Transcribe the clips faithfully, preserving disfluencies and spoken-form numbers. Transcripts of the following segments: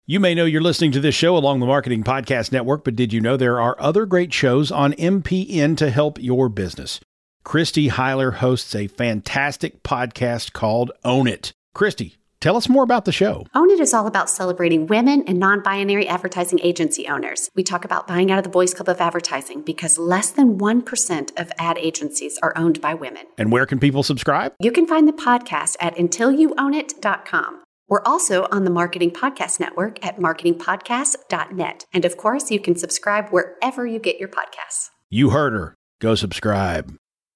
You may know you're listening to this show along the Marketing Podcast Network, but did you know there are other great shows on M P N to help your business? Christy Heiler hosts a fantastic podcast called Own It. Christy, tell us more about the show. Own It is all about celebrating women and non-binary advertising agency owners. We talk about buying out of the Boys Club of Advertising because less than one percent of ad agencies are owned by women. And where can people subscribe? You can find the podcast at until you own it dot com. We're also on the Marketing Podcast Network at marketing podcast dot net. And of course, you can subscribe wherever you get your podcasts. You heard her. Go subscribe.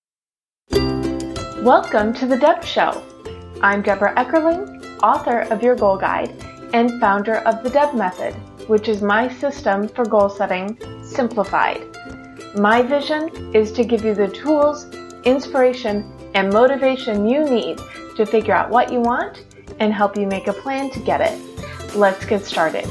Welcome to The Deb Show. I'm Deborah Eckerling, author of Your Goal Guide and founder of the Deb Method, which is my system for goal setting simplified. My vision is to give you the tools, inspiration, and motivation you need to figure out what you want and help you make a plan to get it. Let's get started.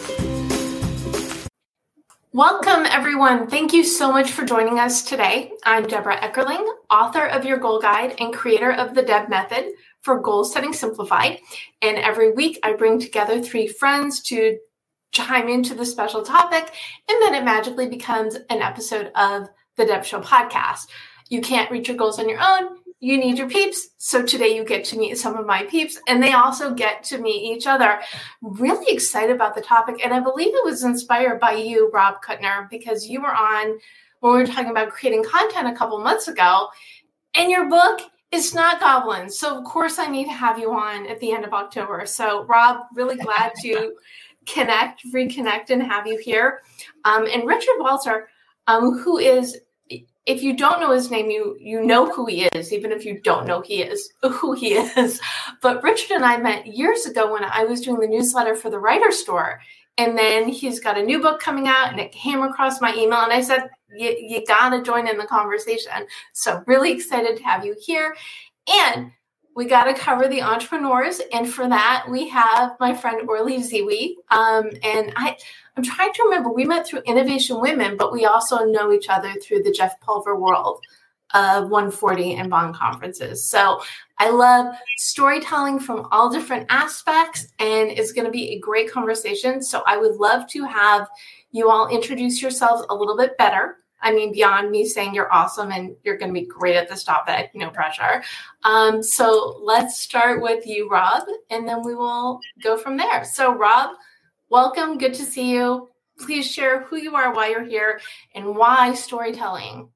Welcome, everyone. Thank you so much for joining us today. I'm Deborah Eckerling, author of Your Goal Guide and creator of the Deb Method for Goal Setting Simplified. And every week I bring together three friends to chime into the special topic, and then it magically becomes an episode of the Deb Show podcast. You can't reach your goals on your own. You need your peeps. So today you get to meet some of my peeps, and they also get to meet each other. Really excited about the topic. And I believe it was inspired by you, Rob Kuttner, because you were on when we were talking about creating content a couple months ago, and your book is Snot Goblins. So of course I need to have you on at the end of October. So Rob, really glad to connect, reconnect, and have you here. Um, and Richard Walter, um, who is, if you don't know his name, you you know who he is, even if you don't know he is who he is. But Richard and I met years ago when I was doing the newsletter for the Writer Store. And then he's got a new book coming out, and it came across my email. And I said, you, you got to join in the conversation. So really excited to have you here. And we got to cover the entrepreneurs. And for that, we have my friend Orly Ziwi. Um, and I... I'm trying to remember, we met through Innovation Women, but we also know each other through the Jeff Pulver world of one forty and Bond conferences. So I love storytelling from all different aspects, and it's going to be a great conversation. So I would love to have you all introduce yourselves a little bit better. I mean, beyond me saying you're awesome and you're going to be great at this topic, no pressure. Um, so let's start with you, Rob, and then we will go from there. So Rob, welcome. Good to see you. Please share who you are, why you're here, and why storytelling.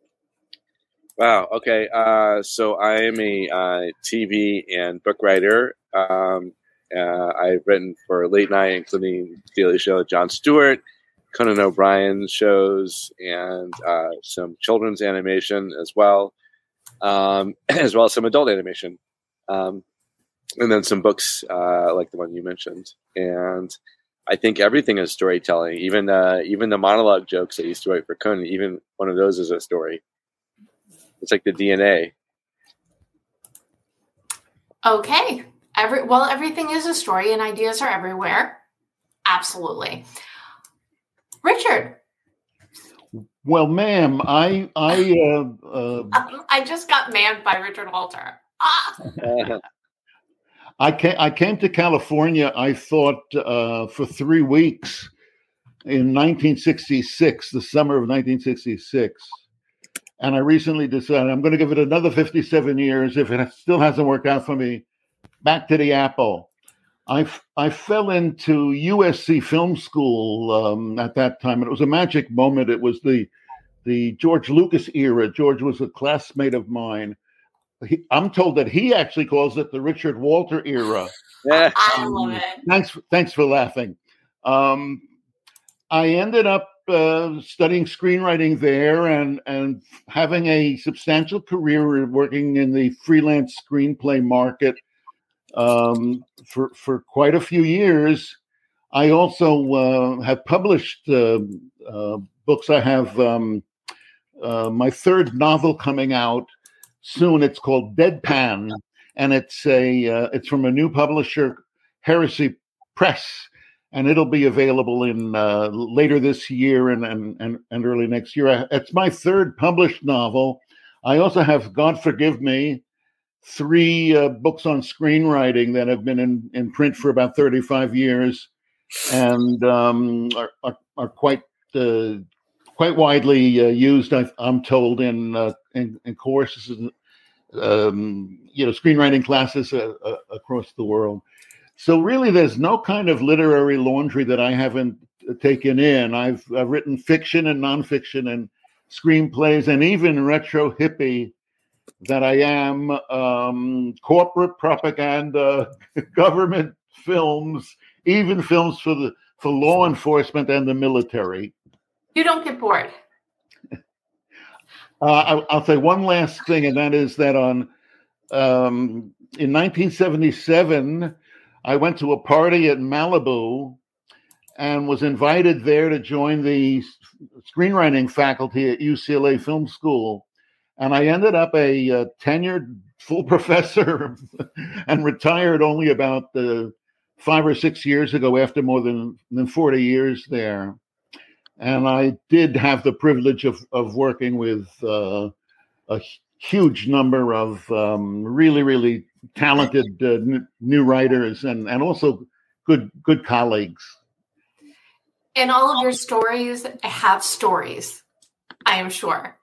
Wow. Okay. Uh, so I am a uh, T V and book writer. Um, uh, I've written for late night, including Daily Show, Jon Stewart, Conan O'Brien shows, and uh, some children's animation as well, um, as well as some adult animation, um, and then some books uh, like the one you mentioned. And I think everything is storytelling. Even uh, even the monologue jokes I used to write for Conan, even one of those is a story. It's like the D N A. Okay. Every well, everything is a story, and ideas are everywhere. Absolutely. Richard. Well, ma'am, I I uh, uh, um, I just got manned by Richard Walter. Ah. I came, I came to California, I thought, uh, for three weeks in nineteen sixty-six, the summer of nineteen sixty-six. And I recently decided I'm going to give it another fifty-seven years. If it still hasn't worked out for me, back to the Apple. I, I fell into U S C Film School um, at that time. And it was a magic moment. It was the, the George Lucas era. George was a classmate of mine. He, I'm told that he actually calls it the Richard Walter era. Yeah. I love it. Thanks, thanks for laughing. Um, I ended up uh, studying screenwriting there and and having a substantial career working in the freelance screenplay market um, for for quite a few years. I also uh, have published uh, uh, books. I have um, uh, my third novel coming out soon. It's called Deadpan, and it's a uh, it's from a new publisher, Heresy Press, and it'll be available in uh, later this year and, and and and early next year. It's my third published novel. I also have, God forgive me, three uh, books on screenwriting that have been in, in print for about thirty-five years. and um, are, are are quite uh, quite widely uh, used. I, I'm told in uh, in, in courses, um, you know, screenwriting classes uh, uh, across the world. So really, there's no kind of literary laundry that I haven't taken in. I've, I've written fiction and nonfiction and screenplays, and even retro hippie that I am, um, corporate propaganda, government films, even films for the for law enforcement and the military. You don't get bored. Uh, I, I'll say one last thing, and that is that on um, in nineteen seventy-seven, I went to a party at Malibu and was invited there to join the screenwriting faculty at U C L A Film School. And I ended up a, a tenured full professor and retired only about uh, five or six years ago after more than, than forty years there. And I did have the privilege of, of working with uh, a huge number of um, really, really talented uh, n- new writers and, and also good good colleagues. And all of your stories have stories, I am sure.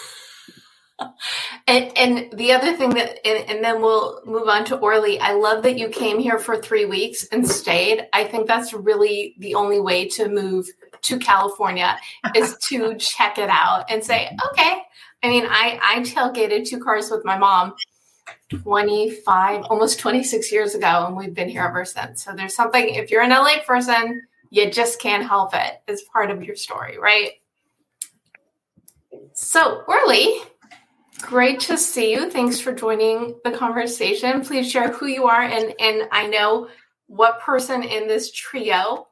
and and the other thing that, and, and then we'll move on to Orly. I love that you came here for three weeks and stayed. I think that's really the only way to move to California is to check it out and say, okay. I mean, I, I tailgated two cars with my mom twenty-five, almost twenty-six years ago, and we've been here ever since. So there's something, if you're an L A person, you just can't help it. It's part of your story, right? So, Orly, great to see you. Thanks for joining the conversation. Please share who you are, and, and I know what person in this trio.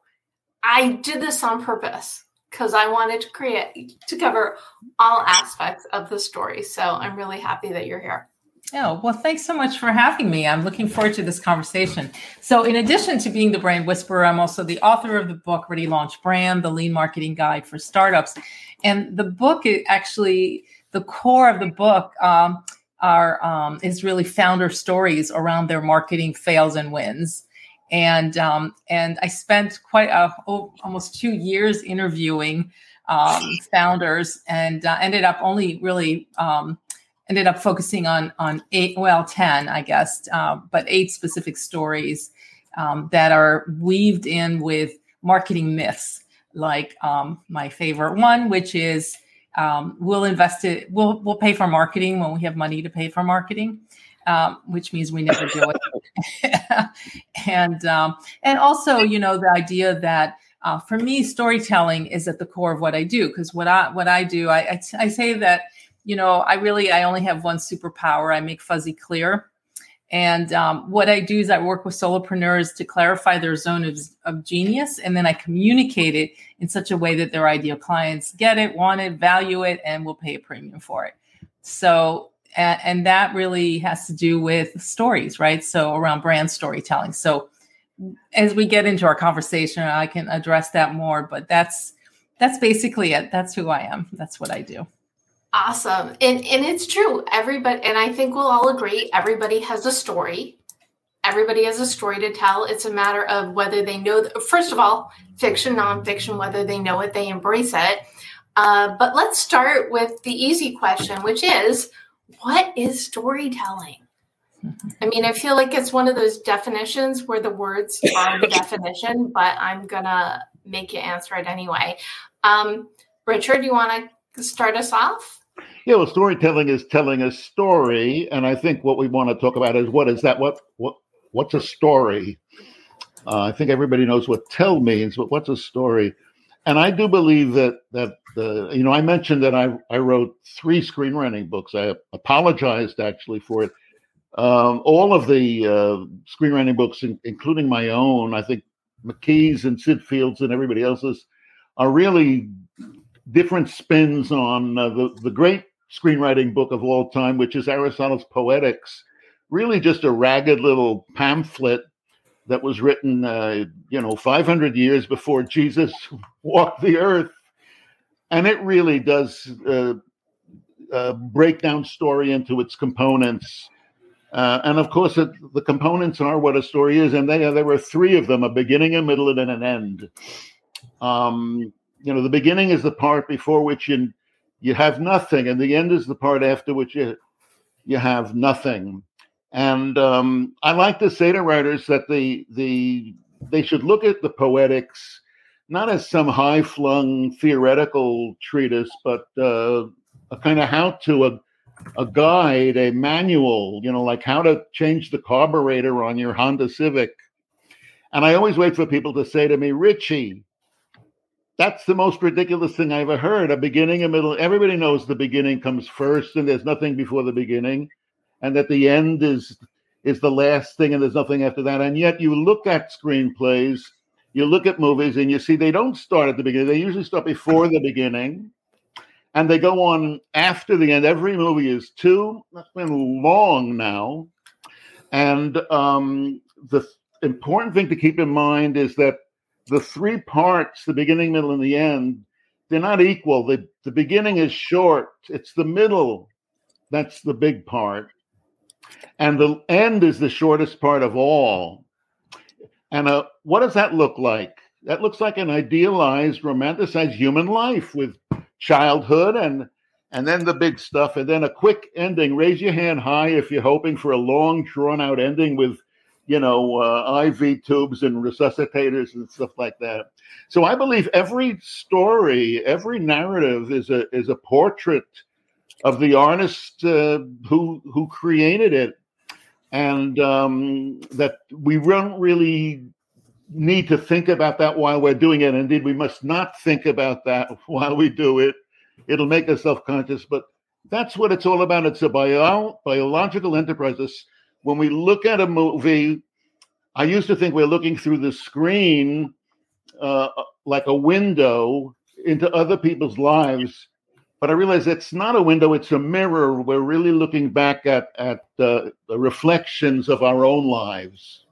I did this on purpose because I wanted to create, to cover all aspects of the story. So I'm really happy that you're here. Oh, well, thanks so much for having me. I'm looking forward to this conversation. So in addition to being the brand whisperer, I'm also the author of the book, Ready Launch Brand, the Lean Marketing Guide for Startups. And the book is actually, the core of the book um, are um, is really founder stories around their marketing fails and wins. And um, and I spent quite a, oh, almost two years interviewing um, founders and uh, ended up only really um, ended up focusing on on eight, well, ten, I guess, uh, but eight specific stories um, that are weaved in with marketing myths. Like um, my favorite one, which is um, we'll invest it, we'll we'll pay for marketing when we have money to pay for marketing. Um, which means we never do it. and um, and also, you know, the idea that uh, for me, storytelling is at the core of what I do. Because what I what I do, I, I, t- I say that, you know, I really I only have one superpower. I make fuzzy clear. And um, what I do is I work with solopreneurs to clarify their zone of, of genius, and then I communicate it in such a way that their ideal clients get it, want it, value it, and will pay a premium for it. So. And that really has to do with stories, right? So around brand storytelling. So as we get into our conversation, I can address that more, but that's that's basically it. That's who I am. That's what I do. Awesome. And and it's true. Everybody, and I think we'll all agree, everybody has a story. Everybody has a story to tell. It's a matter of whether they know, the, first of all, fiction, nonfiction, whether they know it, they embrace it. Uh, but let's start with the easy question, which is, what is storytelling? I mean, I feel like it's one of those definitions where the words are the definition, but I'm going to make you answer it anyway. Um, Richard, do you want to start us off? Yeah, well, storytelling is telling a story. And I think what we want to talk about is what is that? What what What's a story? Uh, I think everybody knows what tell means, but what's a story? And I do believe that, that uh, you know, I mentioned that I, I wrote three screenwriting books. I apologized actually for it. Um, all of the uh, screenwriting books, in, including my own, I think McKee's and Sid Fields and everybody else's, are really different spins on uh, the, the great screenwriting book of all time, which is Aristotle's Poetics, really just a ragged little pamphlet that was written, uh, you know, five hundred years before Jesus walked the earth. And it really does uh, uh, break down story into its components Uh, and of course, it, the components are what a story is, and they, there were three of them: a beginning, a middle, and an end. Um, you know, the beginning is the part before which you you have nothing, and the end is the part after which you you have nothing. And um, I like to say to writers that the the they should look at the Poetics not as some high-flung theoretical treatise, but uh, a kind of how-to, a a guide, a manual, you know, like how to change the carburetor on your Honda Civic. And I always wait for people to say to me, Richie, that's the most ridiculous thing I ever heard. A beginning, a middle. Everybody knows the beginning comes first and there's nothing before the beginning, and that the end is is the last thing and there's nothing after that. And yet you look at screenplays, you look at movies, and you see they don't start at the beginning. They usually start before the beginning, and they go on after the end. Every movie is two. That's been long now. And um, the important thing to keep in mind is that the three parts, the beginning, middle, and the end, they're not equal. The, the beginning is short. It's the middle. That's the big part. And the end is the shortest part of all. And uh, what does that look like? That looks like an idealized, romanticized human life with childhood and and then the big stuff, and then a quick ending. Raise your hand high if you're hoping for a long, drawn-out ending with, you know, uh, I V tubes and resuscitators and stuff like that. So I believe every story, every narrative is a is a portrait of the artist uh, who who created it, and um, that we don't really need to think about that while we're doing it. Indeed, we must not think about that while we do it. It'll make us self-conscious, but that's what it's all about. It's a bio- biological enterprise. When we look at a movie, I used to think we're looking through the screen uh, like a window into other people's lives, but I realize it's not a window, it's a mirror. We're really looking back at, at uh, the reflections of our own lives.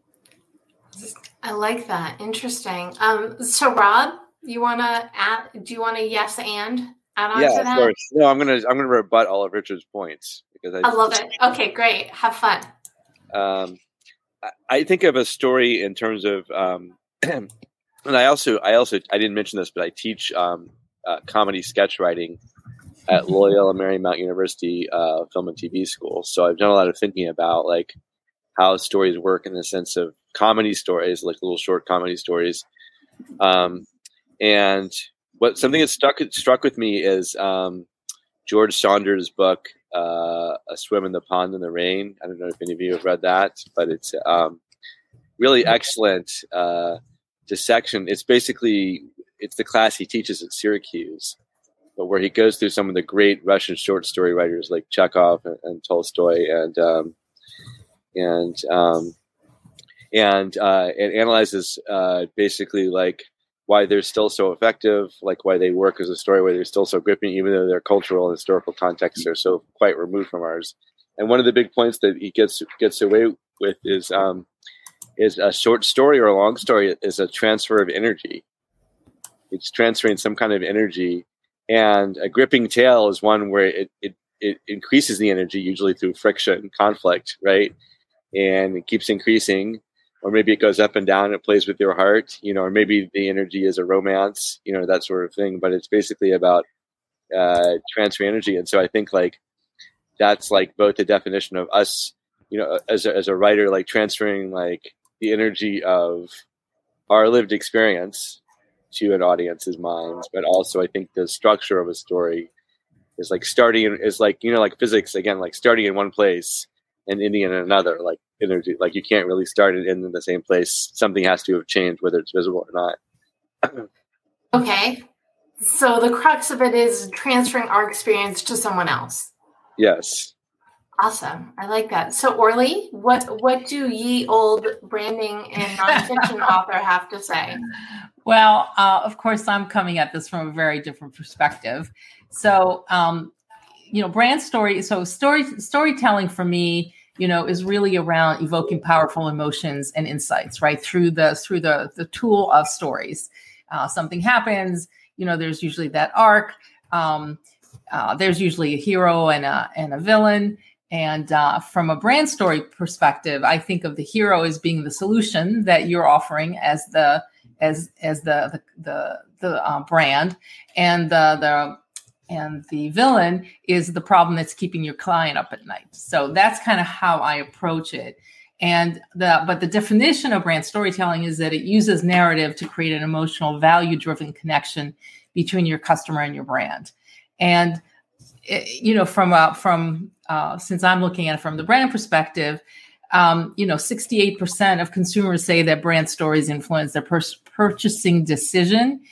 I like that. Interesting. Um, so Rob, you want to add, do you want to yes and add on yeah, to that? Of course. No, I'm going to, I'm going to rebut all of Richard's points because I, I love it. Okay, great. Have fun. Um, I, I think of a story in terms of, um, and I also, I also, I didn't mention this, but I teach, um, uh, comedy sketch writing at Loyola Marymount University, uh, Film and T V School. So I've done a lot of thinking about like how stories work in the sense of comedy stories, like little short comedy stories. Um, and what something that stuck struck with me is um, George Saunders' book, uh, A Swim in the Pond in the Rain. I don't know if any of you have read that, but it's um, really excellent uh, dissection. It's basically, it's the class he teaches at Syracuse, but where he goes through some of the great Russian short story writers like Chekhov and, and Tolstoy and um, and um, and uh, it analyzes uh, basically like why they're still so effective, like why they work as a story, why they're still so gripping, even though their cultural and historical contexts are so quite removed from ours. And one of the big points that he gets gets away with is um, is a short story or a long story is a transfer of energy. It's transferring some kind of energy, and a gripping tale is one where it it, it increases the energy, usually through friction, conflict, right? And it keeps increasing, or maybe it goes up and down. It plays with your heart, you know, or maybe the energy is a romance, you know, that sort of thing. But it's basically about uh, transfer energy. And so I think like that's like both the definition of us, you know, as a, as a writer, like transferring like the energy of our lived experience to an audience's minds. But also I think the structure of a story is like starting is like, you know, like physics, again, like starting in one place and ending in another, like energy, like you can't really start it in the same place. Something has to have changed, whether it's visible or not. Okay. So the crux of it is transferring our experience to someone else. Yes. Awesome. I like that. So Orly, what, what do ye old branding and nonfiction author have to say? Well, uh, of course, I'm coming at this from a very different perspective. So, um, you know, brand story. So story storytelling for me, you know, is really around evoking powerful emotions and insights, right? Through the through the the tool of stories. Uh, something happens, you know, there's usually that arc. Um, uh, there's usually a hero and a and a villain, And uh, from a brand story perspective, I think of the hero as being the solution that you're offering as the as as the the the, the uh, brand, and the the and the villain is the problem that's keeping your client up at night. So that's kind of how I approach it. And the but the definition of brand storytelling is that it uses narrative to create an emotional, value-driven connection between your customer and your brand. And it, you know, from uh, from uh, since I'm looking at it from the brand perspective, um, you know, sixty-eight percent of consumers say that brand stories influence their pur- purchasing decision.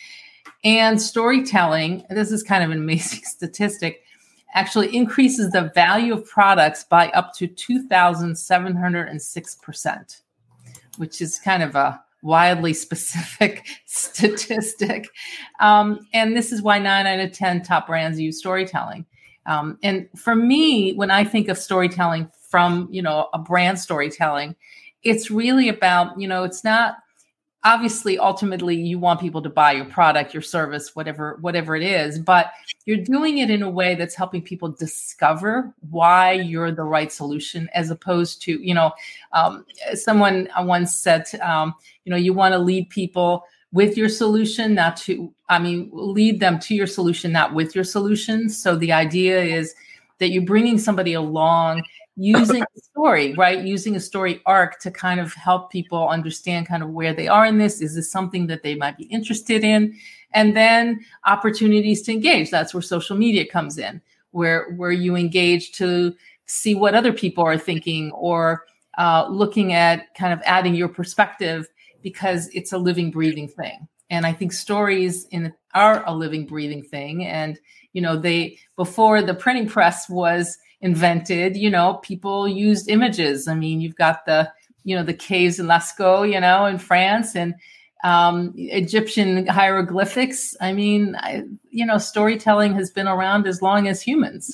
And storytelling, this is kind of an amazing statistic, actually increases the value of products by up to two thousand seven hundred six percent, which is kind of a wildly specific statistic. Um, and this is why nine out of ten top brands use storytelling. Um, and for me, when I think of storytelling from, you know, a brand storytelling, it's really about, you know, it's not, obviously, ultimately, you want people to buy your product, your service, whatever, whatever it is, but you're doing it in a way that's helping people discover why you're the right solution, as opposed to, you know, um, someone once said, um, you know, you want to lead people with your solution, not to, I mean, lead them to your solution, not with your solution. So the idea is that you're bringing somebody along using a story, right? Using a story arc to kind of help people understand kind of where they are in this. Is this something that they might be interested in? And then opportunities to engage. That's where social media comes in, where, where you engage to see what other people are thinking, or uh, looking at kind of adding your perspective, because it's a living, breathing thing. And I think stories in are a living, breathing thing. And, you know, they, before the printing press was invented, you know, people used images. I mean, you've got the, you know, the caves in Lascaux, you know, in France, and um, Egyptian hieroglyphics. I mean, I, you know, storytelling has been around as long as humans.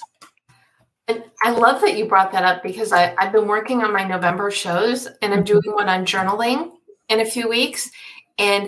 And I love that you brought that up, because I, I've been working on my November shows, and I'm doing one on journaling in a few weeks. And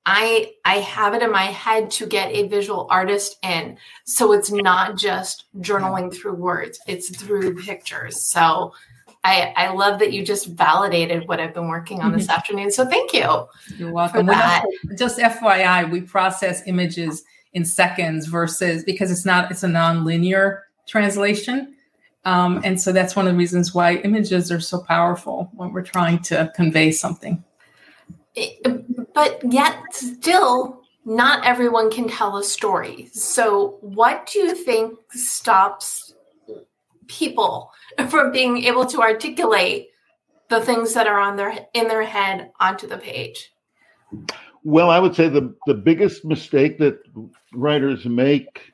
I I have it in my head to get a visual artist in. So it's not just journaling through words, it's through pictures. So I, I love that you just validated what I've been working on this afternoon. So thank you. You're welcome. Also, just F Y I, we process images in seconds versus, because it's not, it's a non-linear translation. Um, and so that's one of the reasons why images are so powerful when we're trying to convey something. But yet still, not everyone can tell a story. So what do you think stops people from being able to articulate the things that are on their in their head onto the page? Well, I would say the, the biggest mistake that writers make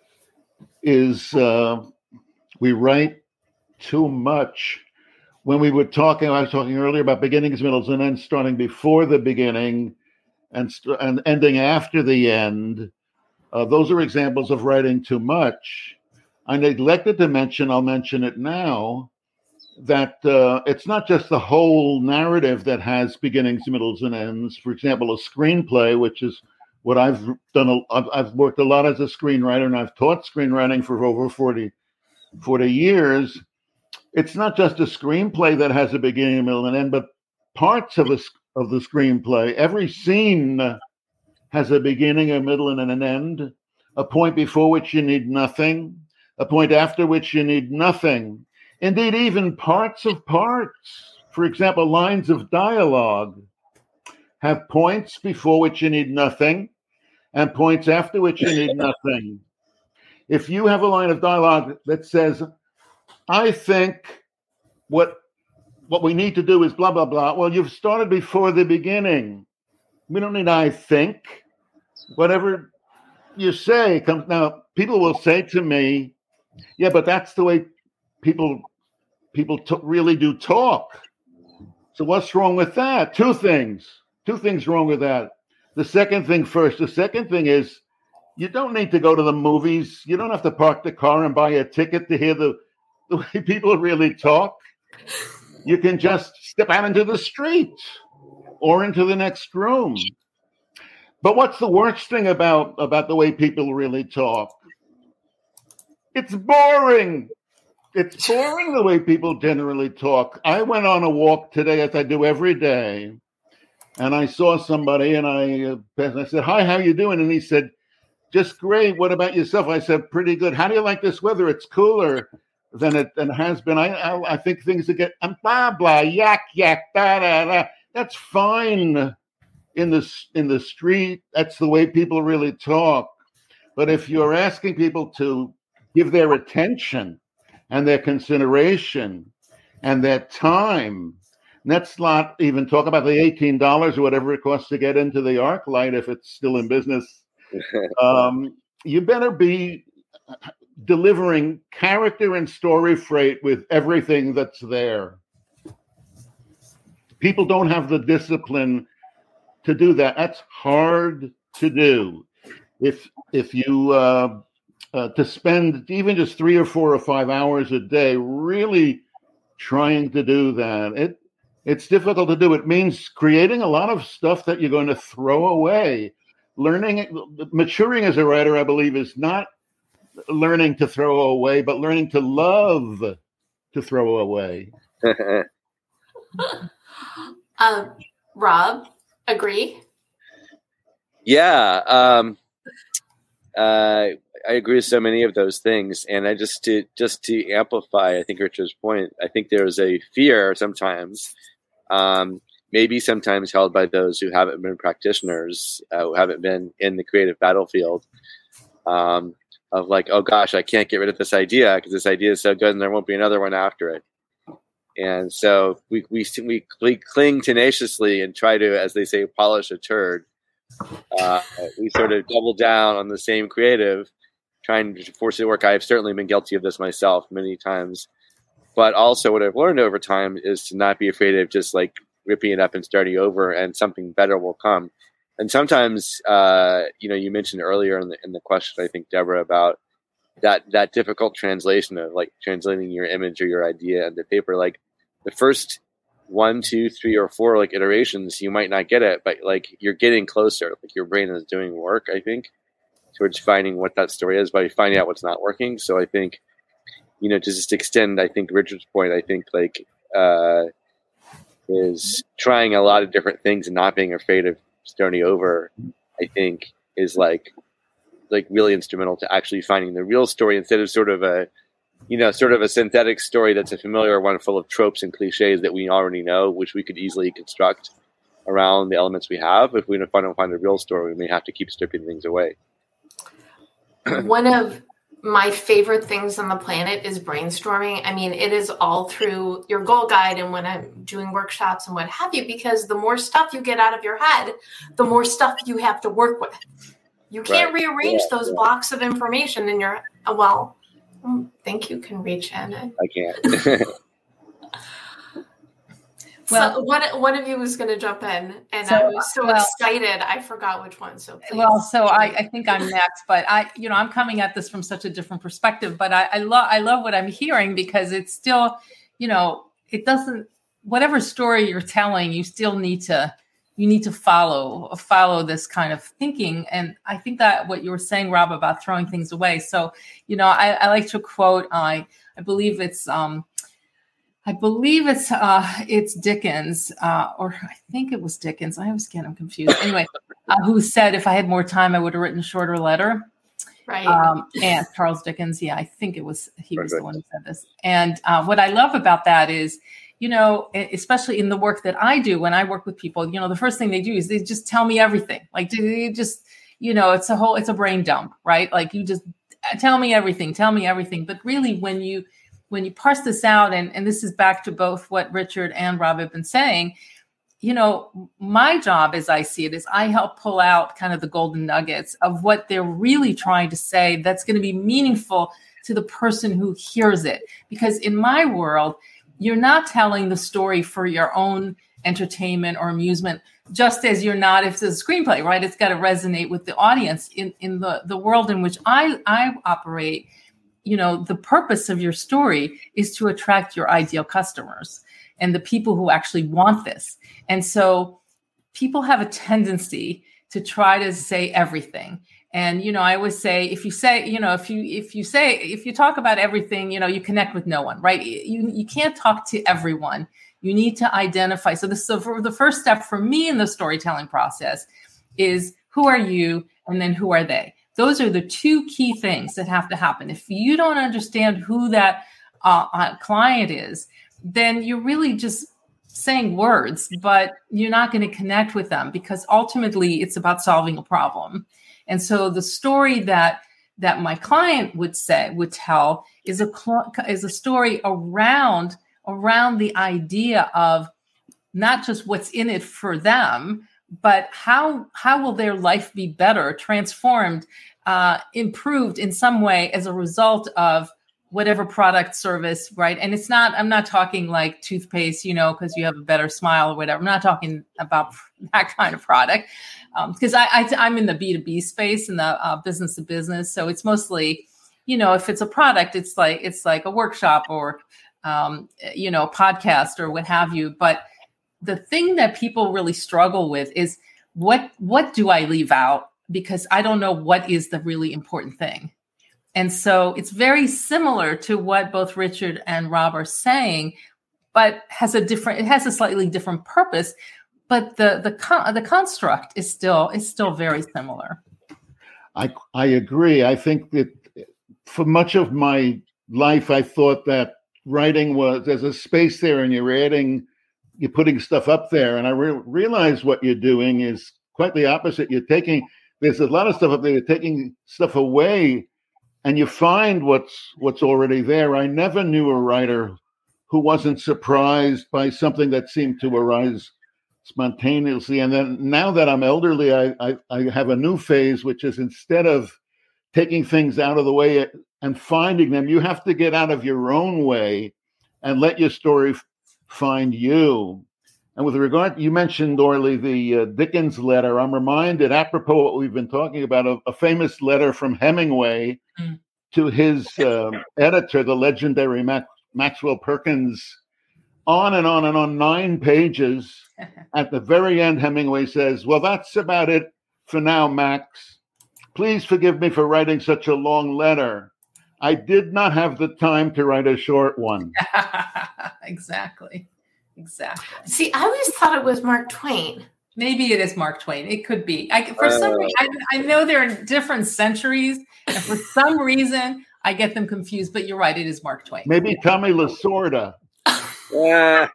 is uh, we write too much. When we were talking, I was talking earlier about beginnings, middles, and ends, starting before the beginning and st- and ending after the end. Uh, those are examples of writing too much. I neglected to mention, I'll mention it now, that uh, it's not just the whole narrative that has beginnings, middles, and ends. For example, a screenplay, which is what I've done. A, I've, I've worked a lot as a screenwriter, and I've taught screenwriting for over forty, forty years. It's not just a screenplay that has a beginning, a middle, and end, but parts of, a, of the screenplay. Every scene has a beginning, a middle, and an end, a point before which you need nothing, a point after which you need nothing. Indeed, even parts of parts, for example, lines of dialogue, have points before which you need nothing and points after which you need nothing. If you have a line of dialogue that says, I think what what we need to do is blah, blah, blah. Well, you've started before the beginning. We don't need I think. Whatever you say comes. Now, people will say to me, yeah, but that's the way people people t- really do talk. So what's wrong with that? Two things. Two things wrong with that. The second thing first. The second thing is you don't need to go to the movies. You don't have to park the car and buy a ticket to hear the the way people really talk. You can just step out into the street or into the next room. But what's the worst thing about, about the way people really talk? It's boring. it's boring the way people generally talk. I went on a walk today, as I do every day, and I saw somebody, and I, uh, and I said, "Hi, how you doing?" And he said, "Just great. What about yourself?" I said, "Pretty good. How do you like this weather? It's cooler than it than it has been. I I, I think things are get and blah blah yak yak da da da. That's fine in the in the street. That's the way people really talk. But if you're asking people to give their attention and their consideration and their time, let's not even talk about the eighteen dollars or whatever it costs to get into the ArcLight if it's still in business. Um, you better be delivering character and story freight with everything that's there. People don't have the discipline to do that. That's hard to do. If if you uh, uh, to spend even just three or four or five hours a day really trying to do that, it it's difficult to do. It means creating a lot of stuff that you're going to throw away. Learning, maturing as a writer, I believe, is not learning to throw away, but learning to love to throw away. um, Rob, agree? Yeah. Um, uh, I agree with so many of those things. And I just to just to amplify, I think Richard's point, I think there's a fear sometimes, um, maybe sometimes held by those who haven't been practitioners, uh, who haven't been in the creative battlefield, um, of like, oh gosh, I can't get rid of this idea because this idea is so good and there won't be another one after it. And so we we we, we cling tenaciously and try to, as they say, polish a turd. Uh, we sort of double down on the same creative, trying to force it to work. I've certainly been guilty of this myself many times. But also what I've learned over time is to not be afraid of just like ripping it up and starting over, and something better will come. And sometimes, uh, you know, you mentioned earlier in the in the question, I think, Deborah, about that that difficult translation of like translating your image or your idea into paper. Like the first one, two, three, or four like iterations, you might not get it, but like you're getting closer. Like your brain is doing work, I think, towards finding what that story is by finding out what's not working. So I think, you know, to just extend, I think Richard's point, I think like uh, is trying a lot of different things and not being afraid of starting over, I think is like like really instrumental to actually finding the real story instead of sort of a, you know, sort of a synthetic story that's a familiar one full of tropes and cliches that we already know, which we could easily construct around the elements we have. If we don't find, find a real story, we may have to keep stripping things away. One of my favorite things on the planet is brainstorming. I mean, it is all through your goal guide and when I'm doing workshops and what have you, because the more stuff you get out of your head, the more stuff you have to work with. You can't right. rearrange yeah, those yeah. blocks of information in your, well, I think you can reach in. I can't. Well, so one one of you was going to jump in, and so, I was so well, excited I forgot which one. So please. Well, so I, I think I'm next, but I, you know, I'm coming at this from such a different perspective. But I, I love I love what I'm hearing because it's still, you know, it doesn't whatever story you're telling, you still need to you need to follow follow this kind of thinking. And I think that what you were saying, Rob, about throwing things away. So, you know, I, I like to quote. I I believe it's. Um, I believe it's uh, it's Dickens, uh, or I think it was Dickens. I always get them confused. Anyway, uh, who said, if I had more time, I would have written a shorter letter. Right. Um, and Charles Dickens. Yeah, I think it was, he was Perfect. the one who said this. And uh, what I love about that is, you know, especially in the work that I do, when I work with people, you know, the first thing they do is they just tell me everything. Like they just, you know, it's a whole, it's a brain dump, right? Like you just tell me everything, tell me everything. But really when you, when you parse this out, and, and this is back to both what Richard and Rob have been saying, you know, my job as I see it is I help pull out kind of the golden nuggets of what they're really trying to say that's going to be meaningful to the person who hears it. Because in my world, you're not telling the story for your own entertainment or amusement, just as you're not if it's a screenplay, right? It's got to resonate with the audience. In, in the, the world in which I, I operate, you know, the purpose of your story is to attract your ideal customers and the people who actually want this. And so people have a tendency to to try to say everything. And, you know, I always say, if you say, you know, if you, if you say, if you talk about everything, you know, you connect with no one, right? You, you can't talk to everyone. You need to identify. So this, so for the first step for me in the storytelling process is, who are you? And then who are they? Those are the two key things that have to happen. If you don't understand who that uh, uh, client is, then you're really just saying words, but you're not going to connect with them, because ultimately it's about solving a problem. And so the story that that my client would say, would tell, is a is a story around around the idea of not just what's in it for them, but how how will their life be better, transformed, uh, improved in some way as a result of whatever product, service, right? And it's not, I'm not talking like toothpaste, you know, because you have a better smile or whatever. I'm not talking about that kind of product, because um, I, I, I'm in the B two B space, in the uh, business to business. So it's mostly, you know, if it's a product, it's like, it's like a workshop or, um, you know, a podcast or what have you. But the thing that people really struggle with is what, what do I leave out? Because I don't know what is the really important thing. And so it's very similar to what both Richard and Rob are saying, but has a different, it has a slightly different purpose, but the the con- the construct is still is still very similar. I I agree. I think that for much of my life, I thought that writing was, there's a space there and you're adding, you're putting stuff up there. And I re- realize what you're doing is quite the opposite. You're taking, there's a lot of stuff up there, you're taking stuff away, and you find what's what's already there. I never knew a writer who wasn't surprised by something that seemed to arise spontaneously. And then now that I'm elderly, I, I, I have a new phase, which is, instead of taking things out of the way and finding them, you have to get out of your own way and let your story f- find you. And with regard, you mentioned, Orly, the uh, Dickens letter. I'm reminded, apropos what we've been talking about, a, a famous letter from Hemingway mm. to his uh, editor, the legendary Mac- Maxwell Perkins, on and on and on, nine pages. At the very end, Hemingway says, "Well, that's about it for now, Max. Please forgive me for writing such a long letter. I did not have the time to write a short one." Exactly. Exactly. See, I always thought it was Mark Twain. Maybe it is Mark Twain. It could be. I, for uh, some reason, I, I know they're in different centuries, and for some reason, I get them confused. But you're right; it is Mark Twain. Maybe Tommy Lasorda. Yeah.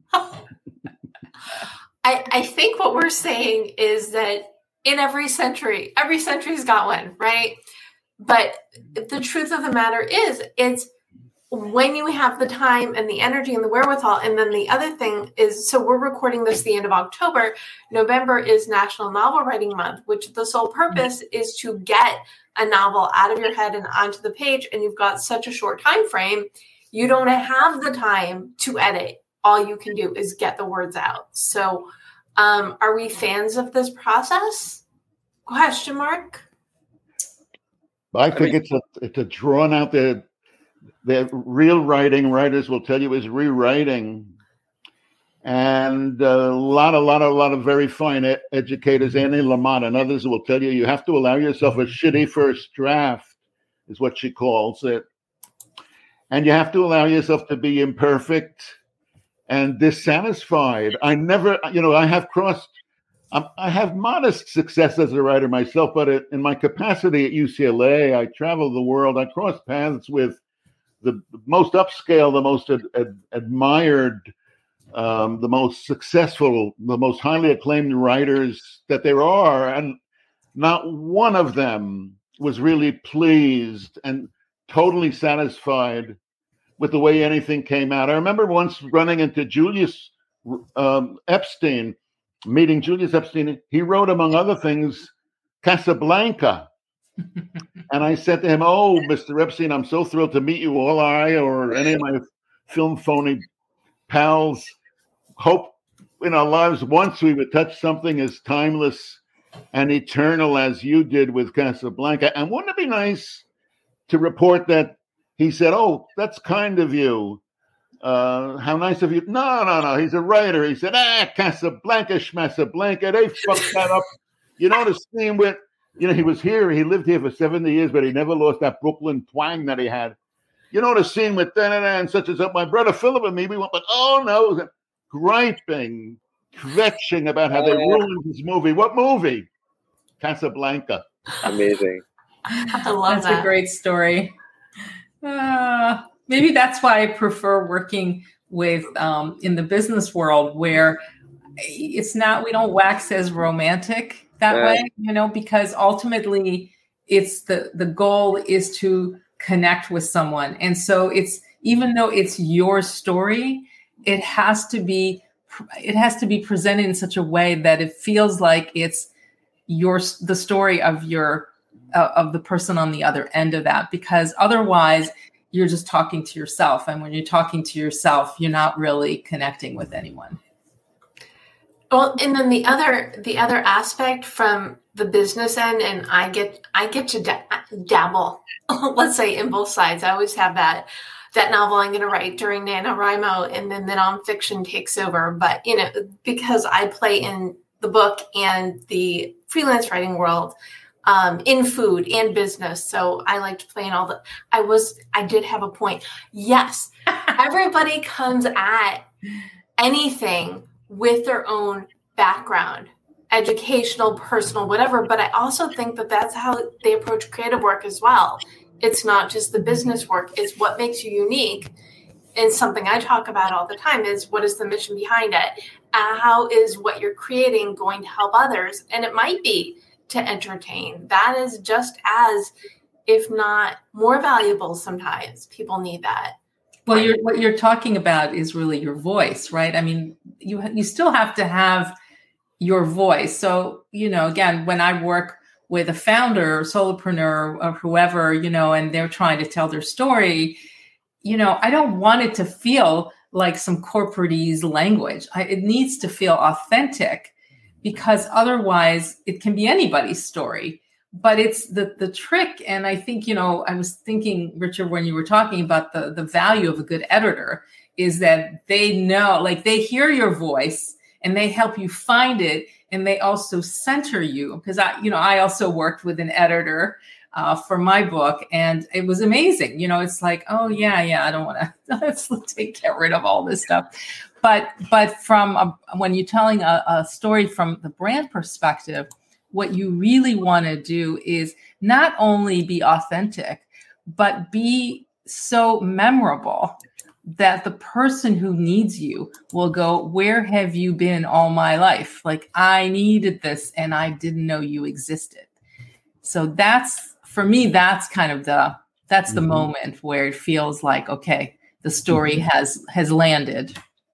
I, I think what we're saying is that in every century, every century's got one, right? But the truth of the matter is, it's when you have the time and the energy and the wherewithal. And then the other thing is, so we're recording this the end of October. November is National Novel Writing Month, which the sole purpose is to get a novel out of your head and onto the page. And you've got such a short time frame, you don't have the time to edit. All you can do is get the words out. So um, are we fans of this process? Question mark. I think it's a it's a drawn out there. The real writing, writers will tell you, is rewriting. And a lot, a lot, a lot of very fine ed- educators, Annie Lamott and others, will tell you, you have to allow yourself a shitty first draft, is what she calls it. And you have to allow yourself to be imperfect and dissatisfied. I never, you know, I have crossed, um, I have modest success as a writer myself, but it, in my capacity at U C L A, I traveled the world. I crossed paths with the most upscale, the most ad, ad, admired, um, the most successful, the most highly acclaimed writers that there are. And not one of them was really pleased and totally satisfied with the way anything came out. I remember once running into Julius um, Epstein, meeting Julius Epstein. He wrote, among other things, Casablanca. And I said to him, "Oh, Mister Epstein, I'm so thrilled to meet you. All I or any of my film phony pals hope in our lives once we would touch something as timeless and eternal as you did with Casablanca. And wouldn't it be nice to report that?" He said, "Oh, that's kind of you. Uh, how nice of you." No, no, no. He's a writer. He said, "Ah, Casablanca, Schmassablanca. They fucked that up You know the scene with, you know, he was here, he lived here for seventy years, but he never lost that Brooklyn twang that he had. You know the scene with da-da-da and such as that. My brother Philip and me, we went, but oh no, griping, kvetching about how they ruined his movie. What movie? Casablanca. Amazing. I love that's that. That's a great story. Uh, maybe that's why I prefer working with um, in the business world, where it's not, we don't wax as romantic that uh, way, you know, because ultimately it's the, the goal is to connect with someone. And so it's, even though it's your story, it has to be, it has to be presented in such a way that it feels like it's your, the story of your, uh, of the person on the other end of that, because otherwise you're just talking to yourself. And when you're talking to yourself, you're not really connecting with anyone. Well, and then the other, the other aspect from the business end, and I get, I get to da- dabble, let's say, in both sides. I always have that, that novel I'm going to write during NaNoWriMo, and then the nonfiction takes over. But, you know, because I play in the book and the freelance writing world, um, in food and business. So I like to play in all the, I was, I did have a point. Yes. Everybody comes at anything with their own background, educational, personal, whatever. But I also think that that's how they approach creative work as well. It's not just the business work. It's what makes you unique. And something I talk about all the time is, what is the mission behind it? Uh, how is what you're creating going to help others? And it might be to entertain. That is just as, if not more valuable sometimes. People need that. Well, you're, what you're talking about is really your voice, right? I mean, you you still have to have your voice. So, you know, again, when I work with a founder or solopreneur or whoever, you know, and they're trying to tell their story, you know, I don't want it to feel like some corporatese language. I, it needs to feel authentic, because otherwise it can be anybody's story. But it's the the trick. And I think, you know, I was thinking, Richard, when you were talking about the, the value of a good editor, is that they know, like they hear your voice and they help you find it. And they also center you, because I, you know, I also worked with an editor uh, for my book, and it was amazing. You know, it's like, oh yeah, yeah, I don't want to, let's take, get rid of all this stuff. But, but from a, when you're telling a, a story from the brand perspective, what you really want to do is not only be authentic, but be so memorable that the person who needs you will go, where have you been all my life? Like, I needed this and I didn't know you existed. So that's, for me, that's kind of the, that's the mm-hmm. moment where it feels like, okay, the story mm-hmm. has, has landed.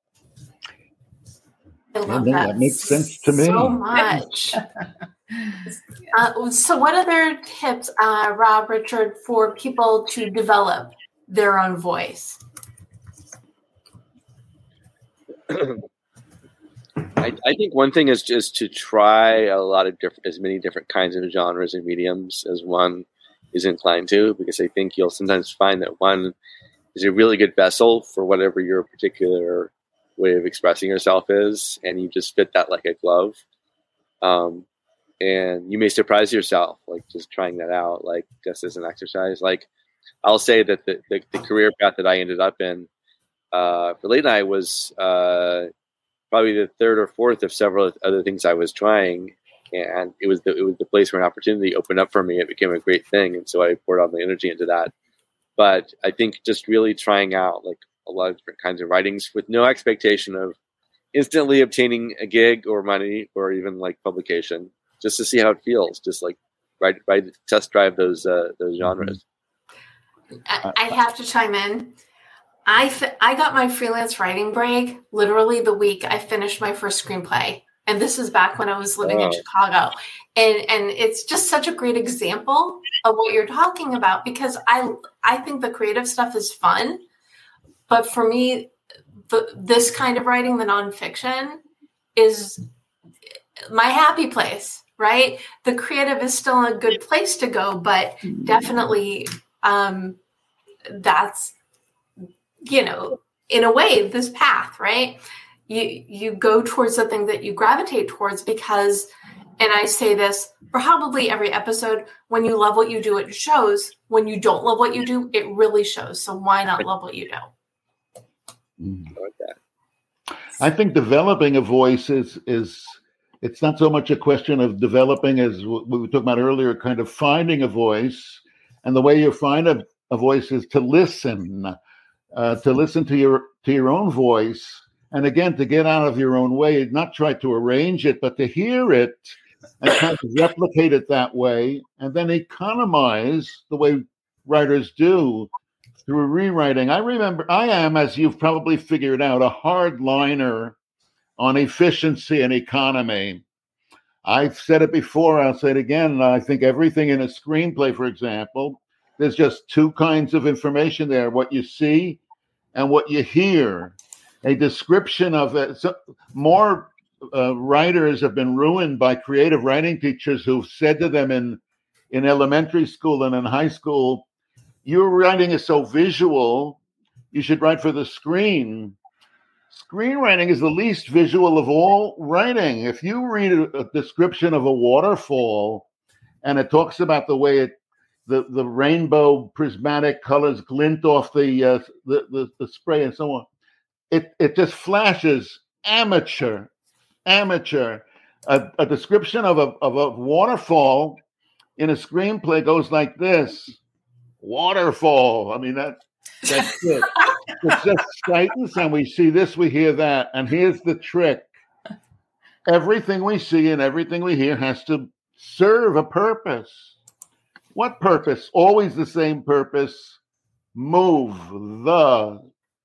I love yeah, that. That makes sense to me. So much. uh, so what other tips, uh, Rob, Richard, for people to develop their own voice? I, I think one thing is just to try a lot of different, as many different kinds of genres and mediums as one is inclined to, because I think you'll sometimes find that one is a really good vessel for whatever your particular way of expressing yourself is, and you just fit that like a glove. Um, and you may surprise yourself, like just trying that out, like just as an exercise. Like I'll say that the, the, the career path that I ended up in uh, for late night was uh, probably the third or fourth of several other things I was trying, and it was the, it was the place where an opportunity opened up for me. It became a great thing, and so I poured all my energy into that. But I think just really trying out like a lot of different kinds of writings with no expectation of instantly obtaining a gig or money or even like publication, just to see how it feels. Just like write, write test drive those uh, those genres. I, I have to chime in. I, f- I got my freelance writing break literally the week I finished my first screenplay. And this is back when I was living oh. in Chicago. And and it's just such a great example of what you're talking about, because I I think the creative stuff is fun. But for me, the, this kind of writing, the nonfiction, is my happy place, right? The creative is still a good place to go, but definitely um, that's, you know, in a way, this path, right? You you go towards the thing that you gravitate towards because and I say this probably every episode, when you love what you do, it shows. When you don't love what you do, it really shows. So why not love what you do? Mm. I like that. I think developing a voice is, is it's not so much a question of developing as what we were talking about earlier, kind of finding a voice. And the way you find a, a voice is to listen, uh, to listen to your to your own voice. And again, to get out of your own way, not try to arrange it, but to hear it and kind of replicate it that way, and then economize the way writers do through rewriting. I remember, I am, as you've probably figured out, a hardliner on efficiency and economy. I've said it before, I'll say it again. I think everything in a screenplay, for example, there's just two kinds of information there, what you see and what you hear. A description of it. So more uh, writers have been ruined by creative writing teachers who've said to them in, in elementary school and in high school, your writing is so visual, you should write for the screen. Screenwriting is the least visual of all writing. If you read a, a description of a waterfall and it talks about the way it, the, the rainbow prismatic colors glint off the, uh, the, the, the spray and so on, It it just flashes amateur, amateur. A, a description of a of a waterfall in a screenplay goes like this: waterfall. I mean that that's it. It's just sentence, and we see this, we hear that, and here's the trick: everything we see and everything we hear has to serve a purpose. What purpose? Always the same purpose. Move the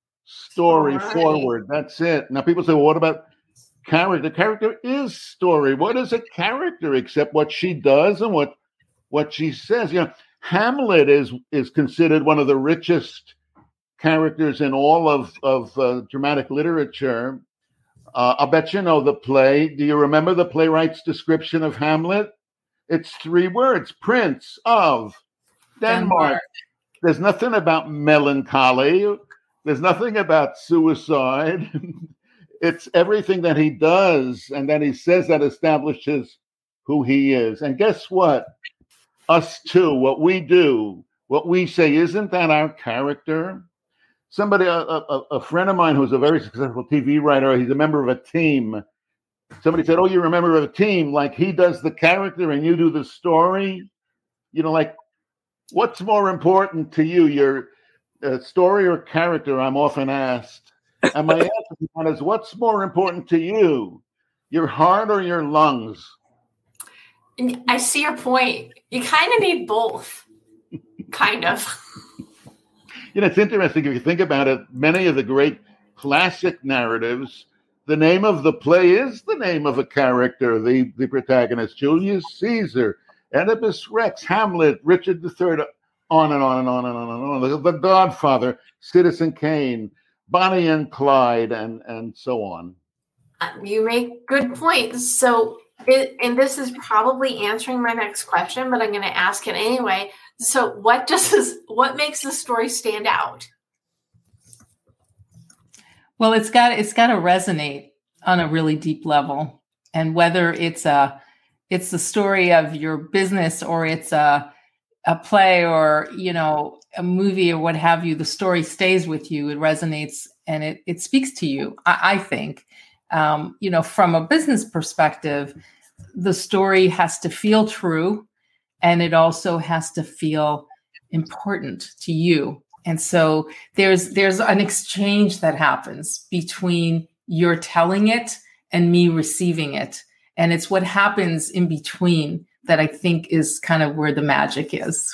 story right forward. That's it. Now people say, well, what about character? Character is story. What is a character except what she does and what what she says? You know, Hamlet is is considered one of the richest characters in all of of uh, dramatic literature. Uh, I bet you know the play. Do you remember the playwright's description of Hamlet? It's three words: Prince of Denmark. Denmark. There's nothing about melancholy. There's nothing about suicide. It's everything that he does and that he says that establishes who he is. And guess what? Us too, what we do, what we say, isn't that our character? Somebody, a, a, a friend of mine who's a very successful T V writer, he's a member of a team. Somebody said, oh, you're a member of a team, like he does the character and you do the story. You know, like, what's more important to you, your Uh, story or character? I'm often asked. And my answer to that is, what's more important to you, your heart or your lungs? I see your point. You kind of need both. Kind of. You know, it's interesting if you think about it. Many of the great classic narratives, the name of the play is the name of a character, the, the protagonist. Julius Caesar, Oedipus Rex, Hamlet, Richard the Third, on and on and on and on and on. The, the Godfather, Citizen Kane, Bonnie and Clyde, and, and so on. You make good points. So, it, and this is probably answering my next question, but I'm going to ask it anyway. So, what does this, what makes the story stand out? Well, it's got it's got to resonate on a really deep level, and whether it's a it's the story of your business or it's a a play or, you know, a movie or what have you, the story stays with you. It resonates and it it speaks to you. I, I think, um, you know, from a business perspective, the story has to feel true, and it also has to feel important to you. And so there's there's an exchange that happens between your telling it and me receiving it. And it's what happens in between that I think is kind of where the magic is.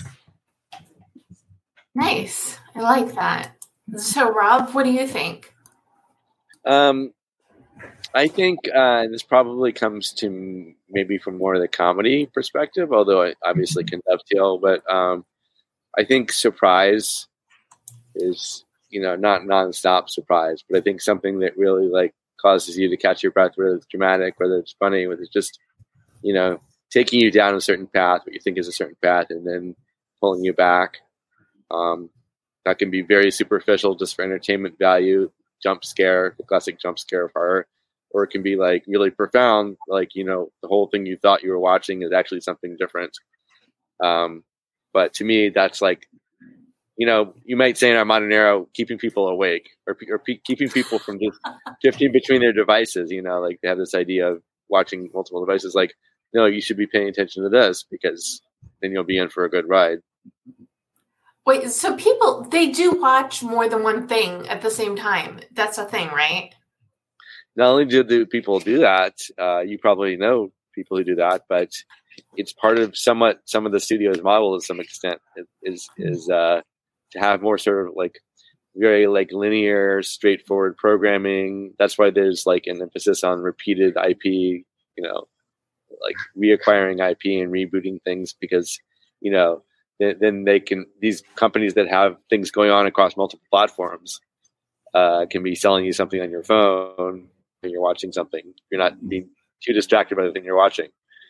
Nice. I like that. So, Rob, what do you think? Um, I think uh, this probably comes to maybe from more of the comedy perspective, although I obviously can dovetail. But um, I think surprise is, you know, not nonstop surprise, but I think something that really like causes you to catch your breath, whether it's dramatic, whether it's funny, whether it's just, you know, taking you down a certain path, what you think is a certain path, and then pulling you back. Um, that can be very superficial just for entertainment value, jump scare, the classic jump scare of horror, or it can be like really profound. Like, you know, the whole thing you thought you were watching is actually something different. Um, but to me, that's like, you know, you might say in our modern era, keeping people awake or, or pe- keeping people from just drifting between their devices. You know, like they have this idea of watching multiple devices. Like, no, you should be paying attention to this because then you'll be in for a good ride. Wait, so people, they do watch more than one thing at the same time. That's a thing, right? Not only do the people do that, uh, you probably know people who do that, but it's part of somewhat some of the studio's model to some extent is is uh, to have more sort of like very like linear, straightforward programming. That's why there's like an emphasis on repeated I P, you know, like reacquiring I P and rebooting things because, you know, then, then they can, these companies that have things going on across multiple platforms uh, can be selling you something on your phone when you're watching something. You're not being too distracted by the thing you're watching.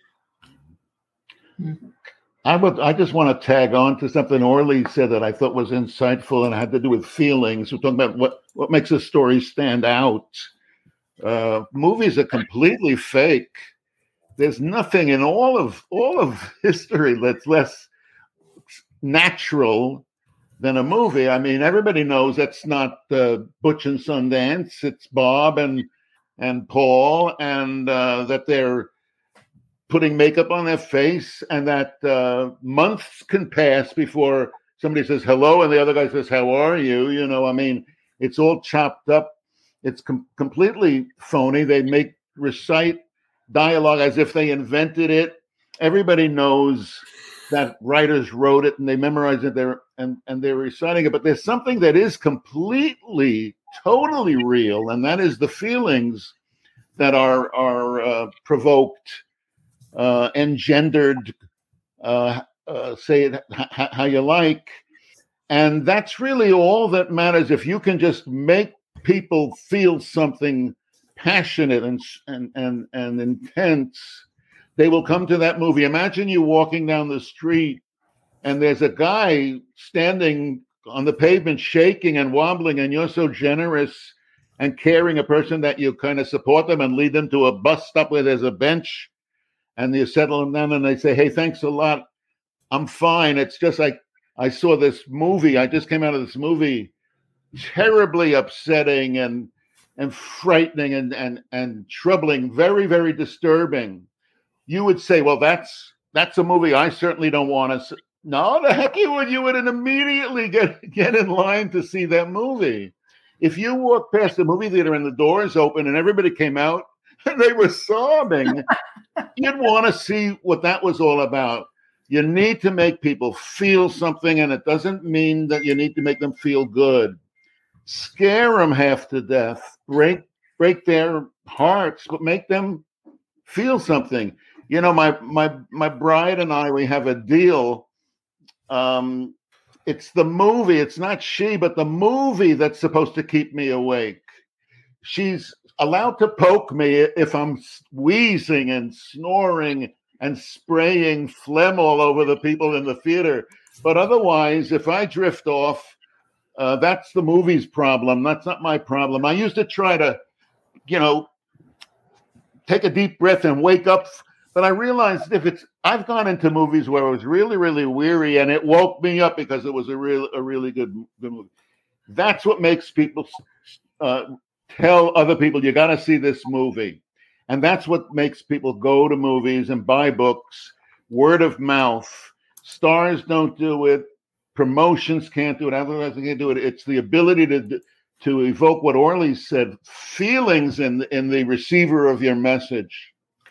I would. I just want to tag on to something Orly said that I thought was insightful and had to do with feelings. We're talking about what, what makes a story stand out. Uh, movies are completely fake. There's nothing in all of all of history that's less natural than a movie. I mean, everybody knows that's not uh, Butch and Sundance. It's Bob and and Paul, and uh, that they're putting makeup on their face, and that uh, months can pass before somebody says hello and the other guy says, how are you? You know, I mean, it's all chopped up. It's com- completely phony. They make recite dialogue as if they invented it. Everybody knows that writers wrote it and they memorized it there and, and they're reciting it. But there's something that is completely, totally real, and that is the feelings that are, are uh, provoked, Uh, engendered, uh, uh, say it h- how you like. And that's really all that matters. If you can just make people feel something passionate and, and, and, and intense, they will come to that movie. Imagine you walking down the street and there's a guy standing on the pavement shaking and wobbling, and you're so generous and caring a person that you kind of support them and lead them to a bus stop where there's a bench. And you settle them down and they say, hey, thanks a lot. I'm fine. It's just like I saw this movie. I just came out of this movie, terribly upsetting and and frightening and, and, and troubling, very, very disturbing. You would say, well, that's that's a movie I certainly don't want to see. No, the heck you would. You would immediately get, get in line to see that movie. If you walk past the movie theater and the doors open and everybody came out and they were sobbing, you'd want to see what that was all about. You need to make people feel something, and it doesn't mean that you need to make them feel good. Scare them half to death, break break their hearts, but make them feel something. You know, my my my bride and I, we have a deal. Um, it's the movie. It's not she, but the movie that's supposed to keep me awake. She's allowed to poke me if I'm wheezing and snoring and spraying phlegm all over the people in the theater. But otherwise, if I drift off, uh, that's the movie's problem. That's not my problem. I used to try to, you know, take a deep breath and wake up. But I realized if it's, I've gone into movies where I was really, really weary and it woke me up because it was a real, a really good, good movie. That's what makes people uh, tell other people, you got to see this movie. And that's what makes people go to movies and buy books. Word of mouth. Stars don't do it. Promotions can't do it. Advertising can't do it. It's the ability to to evoke what Orly said, feelings in, in the receiver of your message.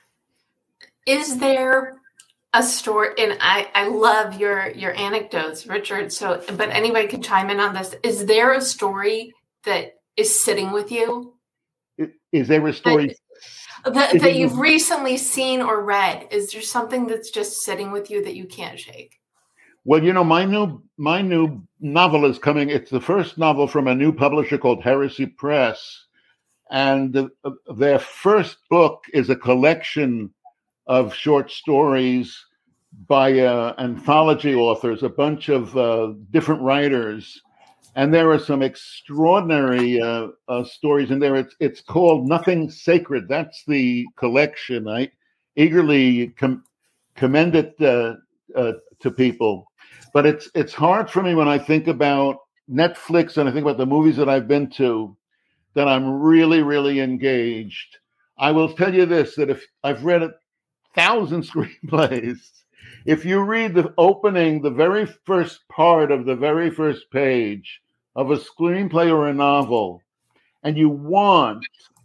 Is there a story, and I, I love your, your anecdotes, Richard, so, but anybody can chime in on this. Is there a story that is sitting with you? Is there a story that, that, that you've recently seen or read? Is there something that's just sitting with you that you can't shake? Well, you know, my new my new novel is coming. It's the first novel from a new publisher called Heresy Press, and the, uh, their first book is a collection of short stories by uh, anthology authors, a bunch of uh, different writers. And there are some extraordinary uh, uh, stories in there. It's it's called Nothing Sacred. That's the collection. I eagerly com- commend it uh, uh, to people. But it's it's hard for me when I think about Netflix and I think about the movies that I've been to, that I'm really, really engaged. I will tell you this, that if I've read a thousand screenplays, if you read the opening, the very first part of the very first page of a screenplay or a novel, and you want,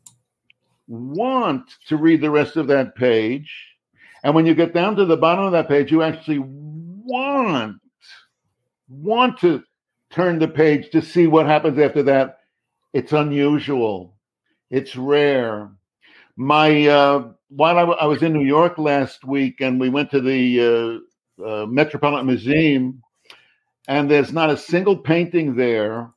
want to read the rest of that page, and when you get down to the bottom of that page, you actually want, want to turn the page to see what happens after that, it's unusual. It's rare. My uh, while I, w- I was in New York last week, and we went to the uh, uh, Metropolitan Museum, and there's not a single painting there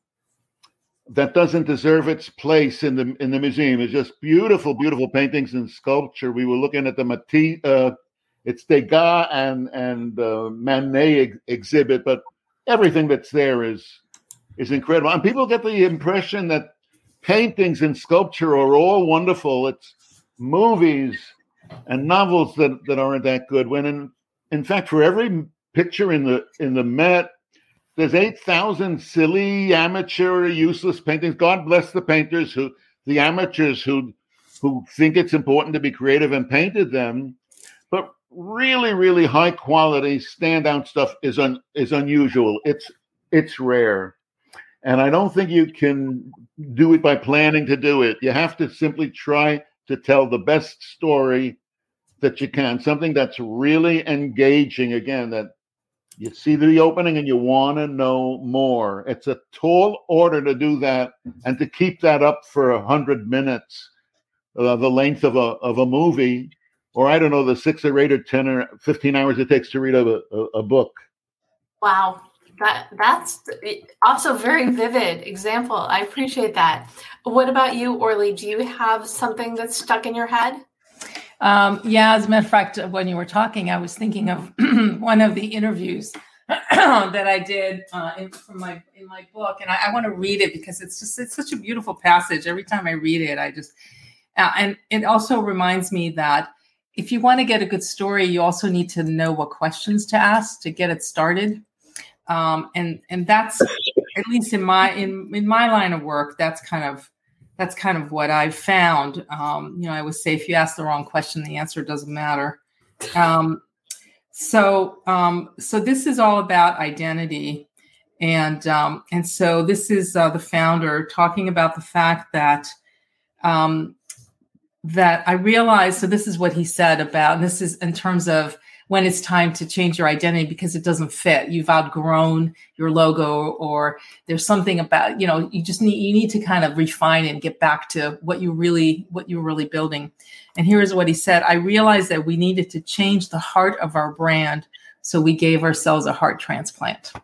that doesn't deserve its place in the in the museum. It's just beautiful, beautiful paintings and sculpture. We were looking at the Matisse, uh, it's Degas and and uh, Manet ex- exhibit, but everything that's there is is incredible. And people get the impression that paintings and sculpture are all wonderful. It's movies and novels that, that aren't that good. When in in fact, for every picture in the in the Met, there's eight thousand silly, amateur, useless paintings. God bless the painters who, the amateurs who, who think it's important to be creative and painted them. But really, really high quality, standout stuff is un, is unusual. It's it's rare, and I don't think you can do it by planning to do it. You have to simply try to tell the best story that you can, something that's really engaging. Again, that you see the opening and you want to know more. It's a tall order to do that and to keep that up for a hundred minutes, uh, the length of a of a movie, or I don't know, the six or eight or ten or fifteen hours it takes to read a a, a book. Wow, that that's also very vivid example. I appreciate that. What about you, Orly? Do you have something that's stuck in your head? Um, yeah, as a matter of fact, when you were talking, I was thinking of one of the interviews that I did uh, in, from my in my book, and I, I want to read it because it's just it's such a beautiful passage. Every time I read it, I just uh, and it also reminds me that if you want to get a good story, you also need to know what questions to ask to get it started, um, and and that's at least in my in in my line of work, that's kind of. That's kind of what I've found. Um, you know, I would say if you ask the wrong question, the answer doesn't matter. Um, so, um, so this is all about identity, and um, and so this is uh, the founder talking about the fact that um, that I realized. So this is what he said about, and this is in terms of when it's time to change your identity because it doesn't fit. You've outgrown your logo, or there's something about, you know, you just need, you need to kind of refine and get back to what you really, what you're really building. And here's what he said. I realized that we needed to change the heart of our brand. So we gave ourselves a heart transplant.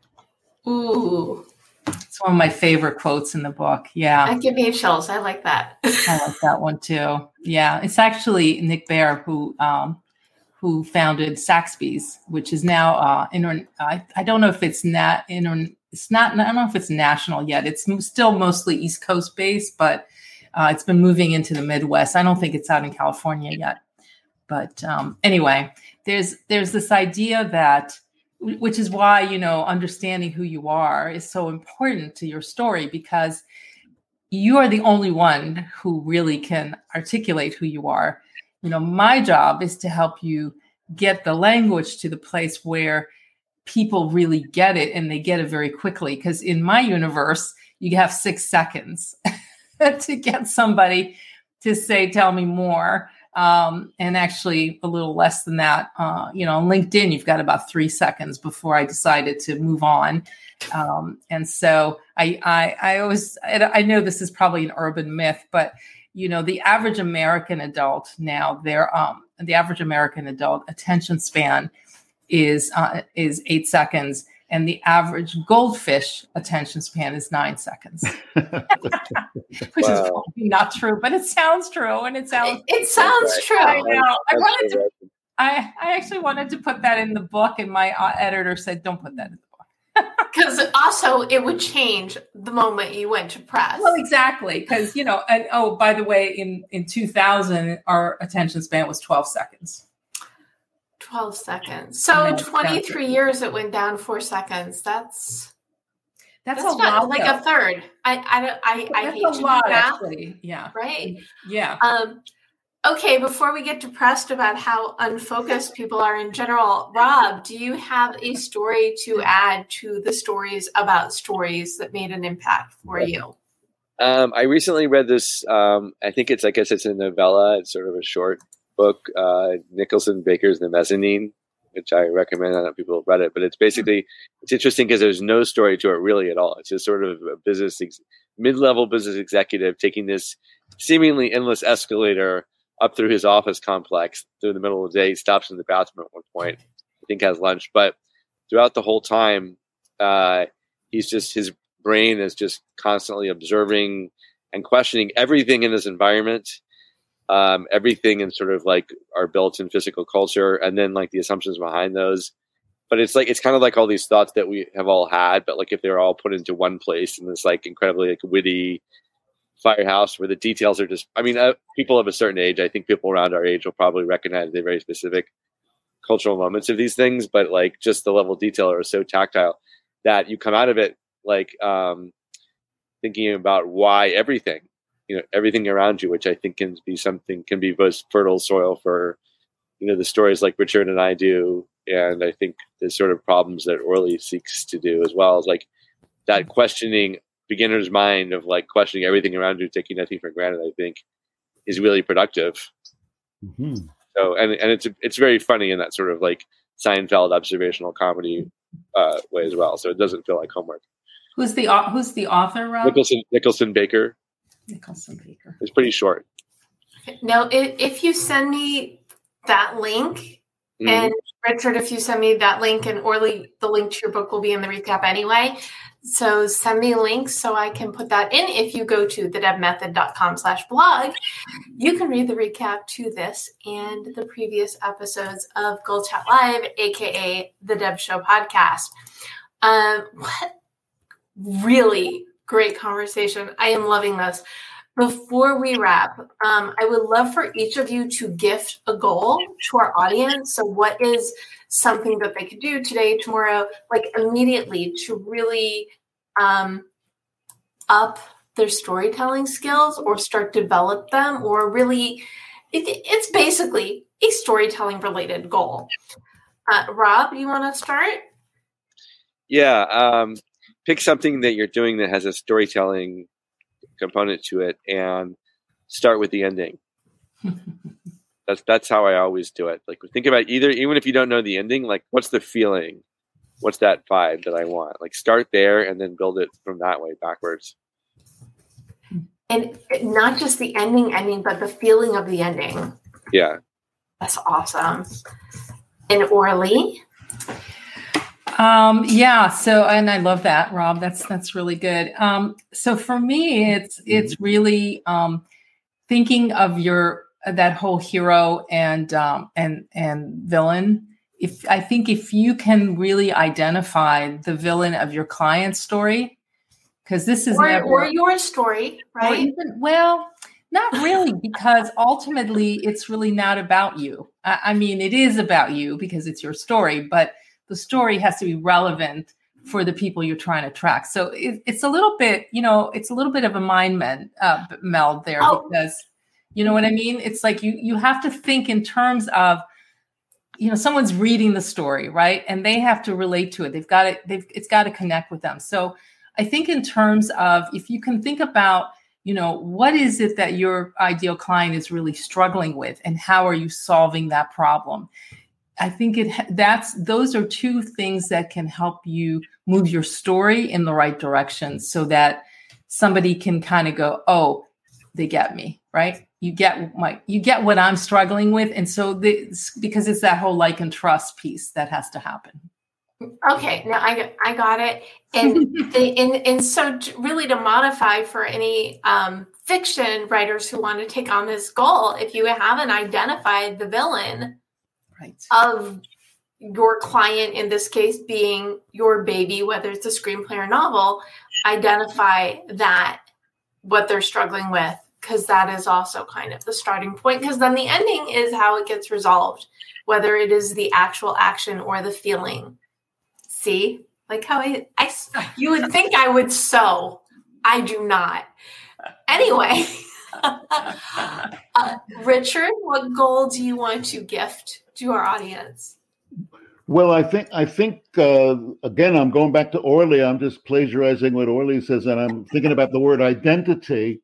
Ooh. It's one of my favorite quotes in the book. Yeah. That gives me chills. I like that. I like that one too. Yeah. It's actually Nick Bare who, um, who founded Saxby's, which is now uh, inter- I, I don't know if it's not inter- it's not I don't know if it's national yet. It's still mostly East Coast based, but uh, it's been moving into the Midwest. I don't think it's out in California yet. But um, anyway, there's there's this idea that, which is why, you know, understanding who you are is so important to your story, because you are the only one who really can articulate who you are. You know, my job is to help you get the language to the place where people really get it, and they get it very quickly. Because in my universe, you have six seconds to get somebody to say, tell me more. Um, and actually a little less than that. Uh, you know, on LinkedIn, you've got about three seconds before I decided to move on. Um, and so I, I, I always, I know this is probably an urban myth, but you know, the average American adult now, their um, the average American adult attention span is uh, is eight seconds, and the average goldfish attention span is nine seconds, which wow. is probably not true, but it sounds true, and it sounds it, it sounds right. true. I know. I wanted to. I I actually wanted to put that in the book, and my uh, editor said, "Don't put that in the book." Because also it would change the moment you went to press. Well, exactly. Because, you know, and oh, by the way, in, in two thousand, our attention span was twelve seconds. twelve seconds. So twenty-three years, it went down four seconds. That's that's, that's a not, lot, like though. a third. I I I, I That's hate a to lot, do math, actually. Yeah. right? Yeah. Um. Okay, before we get depressed about how unfocused people are in general, Rob, do you have a story to add to the stories about stories that made an impact for you? Um, I recently read this. Um, I think it's, I guess it's a novella. It's sort of a short book. Uh, Nicholson Baker's The Mezzanine, which I recommend. I don't know if people have read it, but it's basically, it's interesting because there's no story to it really at all. It's just sort of a business, ex- mid-level business executive taking this seemingly endless escalator up through his office complex through the middle of the day. He stops in the bathroom at one point, I think has lunch. But throughout the whole time, uh, he's just, his brain is just constantly observing and questioning everything in his environment, um, everything in sort of like our built-in physical culture, and then like the assumptions behind those. But it's like, it's kind of like all these thoughts that we have all had, but like if they're all put into one place in this like incredibly like witty firehouse where the details are just, I mean, uh, people of a certain age, I think people around our age will probably recognize the very specific cultural moments of these things, but like just the level of detail are so tactile that you come out of it like um, thinking about why everything, you know, everything around you, which I think can be something, can be both fertile soil for, you know, the stories like Richard and I do. And I think the sort of problems that Orly seeks to do as well is like that questioning beginner's mind of like questioning everything around you, taking nothing for granted, I think is really productive. Mm-hmm. So, and, and it's, it's very funny in that sort of like Seinfeld observational comedy uh, way as well. So it doesn't feel like homework. Who's the, who's the author, Rob? Nicholson, Nicholson Baker. Nicholson Baker. It's pretty short. Now, if, if you send me that link, mm-hmm. and Richard, if you send me that link, and Orly, the link to your book will be in the recap anyway. So send me links so I can put that in. If you go to thedebmethod.com slash blog, you can read the recap to this and the previous episodes of Goal Chat Live, A K A the Deb Show podcast. Um, what really great conversation. I am loving this. Before we wrap, um, I would love for each of you to gift a goal to our audience. So what is something that they could do today, tomorrow, like immediately to really um, up their storytelling skills or start develop them, or really, it, it's basically a storytelling related goal. Uh, Rob, you want to start? Yeah. Um, pick something that you're doing that has a storytelling component to it and start with the ending. That's that's how I always do it. Like think about either, even if you don't know the ending, like what's the feeling? What's that vibe that I want? Like start there and then build it from that way backwards. And not just the ending ending, but the feeling of the ending. Yeah. That's awesome. And Orly? Um, yeah. So, and I love that, Rob. That's, that's really good. Um, so for me, it's, it's really, um, thinking of your, that whole hero and, um, and, and villain. If I think if you can really identify the villain of your client's story, because this is or, never, or your story, right? Or even, well, not really, because ultimately it's really not about you. I, I mean, it is about you because it's your story, but the story has to be relevant for the people you're trying to track. So it, it's a little bit, you know, it's a little bit of a mind meld, uh, meld there oh. because, you know what I mean? It's like you you have to think in terms of, you know, someone's reading the story, right? And they have to relate to it. They've got it. They've it's got to connect with them. So I think in terms of if you can think about, you know, what is it that your ideal client is really struggling with, and how are you solving that problem? I think it that's those are two things that can help you move your story in the right direction so that somebody can kind of go, oh, they get me, right? You get my, you get what I'm struggling with. And so this, because it's that whole like and trust piece that has to happen. Okay. Now I, I got it. And, the, and, and so to, really to modify for any um, fiction writers who want to take on this goal, if you haven't identified the villain, right. of your client, in this case being your baby, whether it's a screenplay or novel, identify that, what they're struggling with, because that is also kind of the starting point, because then the ending is how it gets resolved, whether it is the actual action or the feeling. See, like how I, I you would think I would sew. I do not. Anyway, uh, Richard, what goal do you want to gift to our audience? Well, I think I think uh, again, I'm going back to Orly. I'm just plagiarizing what Orly says, and I'm thinking about the word identity.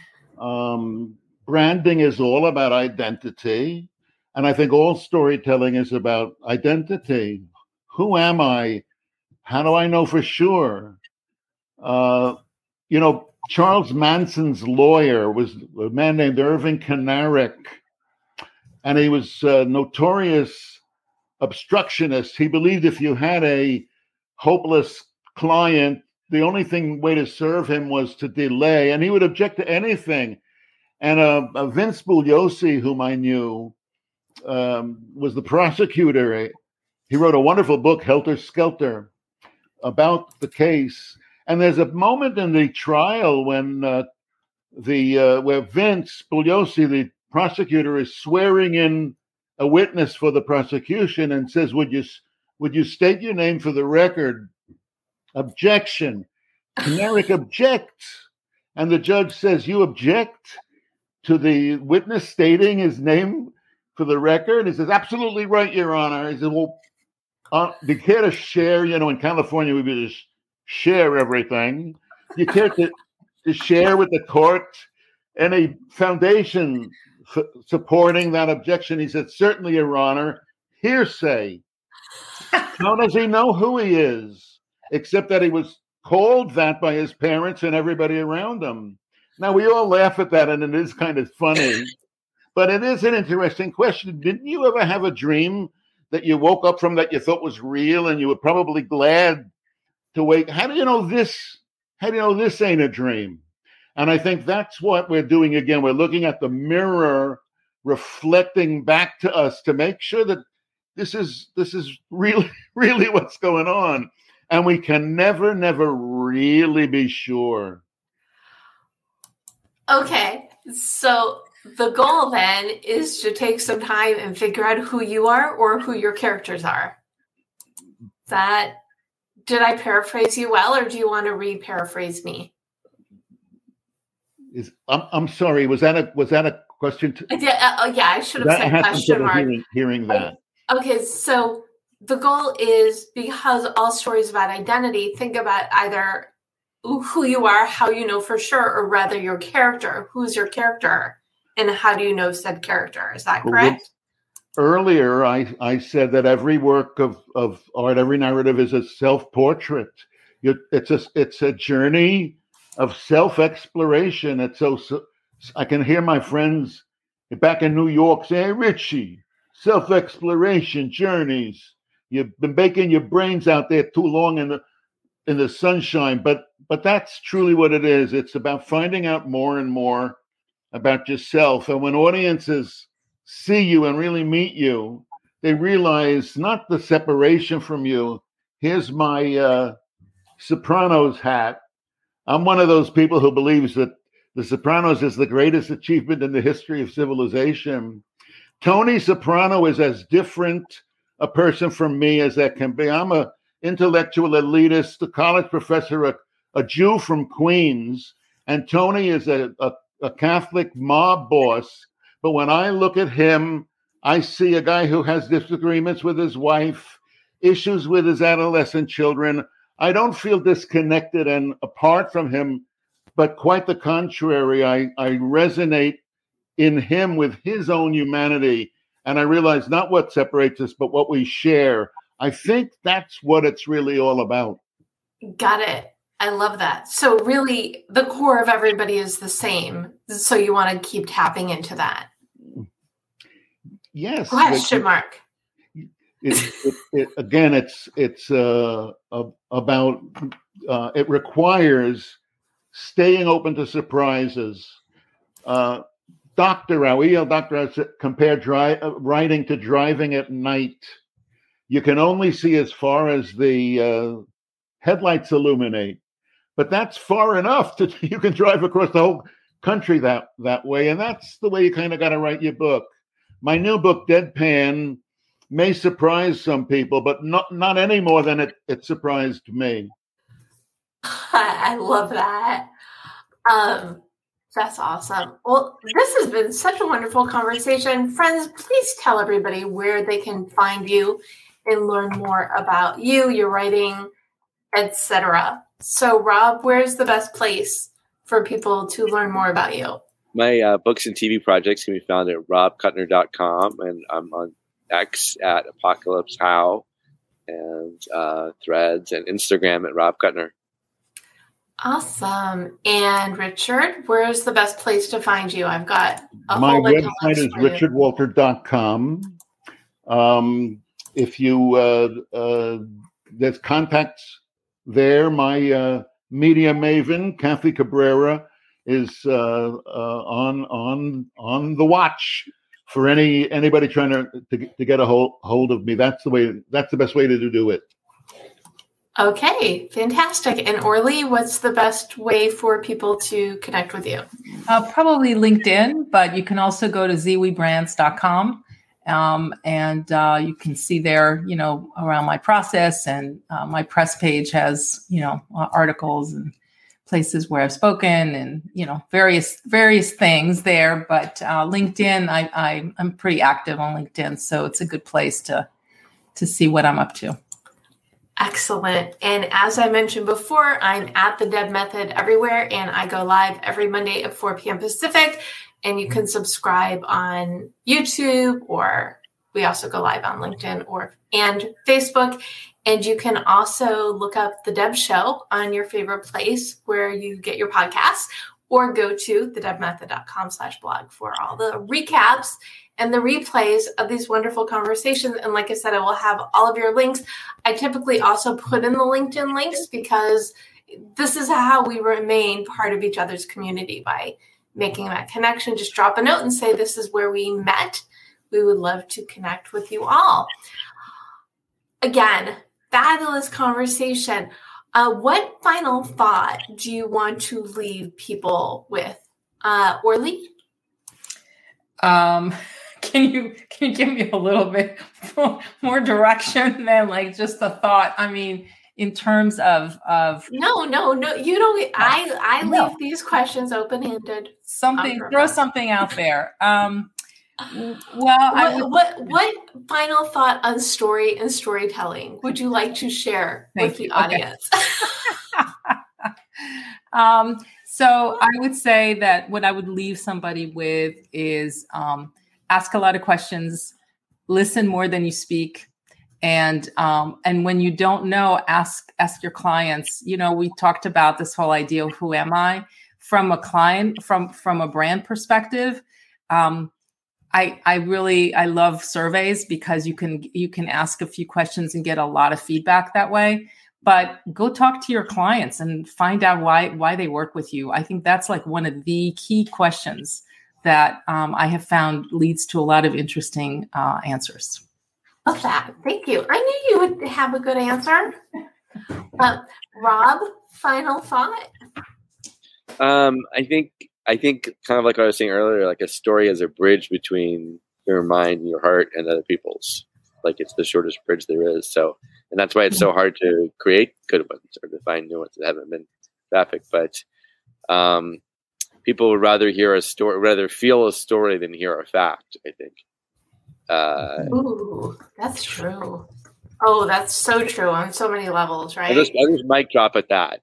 Um, branding is all about identity, and I think all storytelling is about identity. Who am I? How do I know for sure? Uh, you know, Charles Manson's lawyer was a man named Irving Kanarek, and he was a notorious obstructionist. He believed if you had a hopeless client, the only thing way to serve him was to delay, and he would object to anything. And uh, uh, Vince Bugliosi, whom I knew, um, was the prosecutor. He wrote a wonderful book, Helter Skelter, about the case. And there's a moment in the trial when uh, the uh, where Vince Bugliosi, the prosecutor, is swearing in a witness for the prosecution and says, "Would you would you state your name for the record?" Objection. Kanarek objects, and the judge says, "You object to the witness stating his name for the record?" He says, "Absolutely right, Your Honor." He says, "Well, uh, do you care to share? You know, in California, we would just share everything. Do you care to, to share with the court any foundation f- supporting that objection?" He said, "Certainly, Your Honor. Hearsay." How does he know who he is, except that he was called that by his parents and everybody around him? Now, we all laugh at that, and it is kind of funny, but it is an interesting question. Didn't you ever have a dream that you woke up from that you thought was real, and you were probably glad to wake? How do you know this? How do you know this ain't a dream? And I think that's what we're doing again. We're looking at the mirror, reflecting back to us to make sure that this is this is really, really what's going on. And we can never, never really be sure. Okay, so the goal then is to take some time and figure out who you are or who your characters are. That, did I paraphrase you well, or do you want to re-paraphrase me? Is I'm I'm sorry. Was that a was that a question? To, yeah, uh, yeah, I should have said question mark. Hearing, hearing that. Okay, so the goal is, because all stories about identity, think about either who you are, how you know for sure, or rather your character. Who's your character, and how do you know said character? Is that correct? Earlier, I, I said that every work of, of art, every narrative is a self-portrait. You, it's a it's a journey of self-exploration. It's so, so I can hear my friends back in New York say, "Hey, Richie, self-exploration journeys. You've been baking your brains out there too long in the in the sunshine." But but that's truly what it is. It's about finding out more and more about yourself. And when audiences see you and really meet you, they realize not the separation from you. Here's my uh, Sopranos hat. I'm one of those people who believes that The Sopranos is the greatest achievement in the history of civilization. Tony Soprano is as different a person from me as that can be. I'm a intellectual elitist, a college professor, a, a Jew from Queens, and Tony is a, a, a Catholic mob boss. But when I look at him, I see a guy who has disagreements with his wife, issues with his adolescent children. I don't feel disconnected and apart from him, but quite the contrary. I, I resonate in him with his own humanity. And I realize not what separates us, but what we share. I think that's what it's really all about. Got it. I love that. So really, the core of everybody is the same. So you want to keep tapping into that. Yes. Question it, mark. It, it, it, again, it's it's uh, about, uh, it requires staying open to surprises. Uh, Doctor Howe, E L Doctor Howe compared dri- uh, writing to driving at night. you can only see as far as the uh, headlights illuminate. But that's far enough to you can drive across the whole country that that way, and that's the way you kind of got to write your book. My new book, Deadpan, may surprise some people, but not not any more than it, it surprised me. I love that. Um, that's awesome. Well, this has been such a wonderful conversation. Friends, please tell everybody where they can find you and learn more about you, your writing, et cetera. So, Rob, where's the best place for people to learn more about you? My uh, books and T V projects can be found at rob kutner dot com, and I'm on X at Apocalypse How, and uh, Threads and Instagram at Rob Kutner. Awesome. And Richard, where's the best place to find you? I've got a My whole bunch of website is richard walter dot com. Um, if you, uh, uh, there's contacts there. My uh, media maven, Kathy Cabrera, is uh, uh, on on on the watch for any anybody trying to to, to get a hold, hold of me. That's the way. That's the best way to do it. Okay, fantastic. And Orly, what's the best way for people to connect with you? Uh, probably LinkedIn, but you can also go to ziwi brands dot com. Um, and uh, you can see there, you know, around my process, and uh, my press page has, you know, uh, articles and places where I've spoken, and, you know, various various things there. But uh, LinkedIn, I, I I'm pretty active on LinkedIn, so it's a good place to to see what I'm up to. Excellent. And as I mentioned before, I'm at the Deb Method everywhere, and I go live every Monday at four p.m. Pacific. And you can subscribe on YouTube, or we also go live on LinkedIn or and Facebook. And you can also look up The Deb Show on your favorite place where you get your podcasts, or go to the deb method dot com slash blog for all the recaps and the replays of these wonderful conversations. And like I said, I will have all of your links. I typically also put in the LinkedIn links because this is how we remain part of each other's community, by making that connection. Just drop a note and say, this is where we met. We would love to connect with you all. Again, fabulous conversation. Uh, what final thought do you want to leave people with? Uh, Orly? Um, can you can you give me a little bit more, more direction than like just the thought? I mean, in terms of of no, no, no, you don't. I I no. leave these questions open ended. Something, throw something out there. Um, well, what, I would, what what final thought on story and storytelling would you like to share with the you. audience? Okay. um, so I would say that what I would leave somebody with is um, ask a lot of questions, listen more than you speak. And um, and when you don't know, ask ask your clients. You know, we talked about this whole idea of who am I from a client, from from a brand perspective. Um, I I really I love surveys because you can you can ask a few questions and get a lot of feedback that way. But go talk to your clients and find out why why they work with you. I think that's like one of the key questions that um, I have found leads to a lot of interesting uh, answers. Love that. Thank you. I knew you would have a good answer. Uh, Rob, final thought? Um, I think I think kind of like what I was saying earlier, like a story is a bridge between your mind and your heart and other people's. Like it's the shortest bridge there is. So, and that's why it's so hard to create good ones or to find new ones that haven't been trafficked. But um, people would rather hear a story, rather feel a story than hear a fact, I think. Uh, Ooh, that's true. Oh, that's so true on so many levels, right? I just, I just mic drop at that.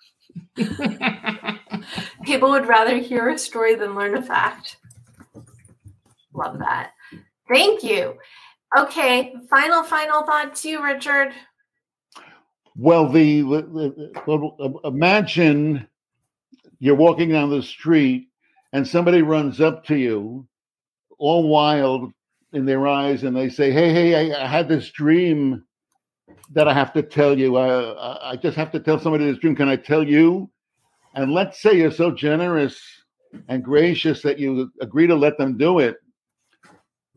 People would rather hear a story than learn a fact. Love that. Thank you. Okay, final, final thought to you, Richard. Well, the, the, the imagine you're walking down the street and somebody runs up to you, all wild in their eyes, and they say, hey, hey, I, I had this dream that I have to tell you. I, I just have to tell somebody this dream. Can I tell you? And let's say you're so generous and gracious that you agree to let them do it.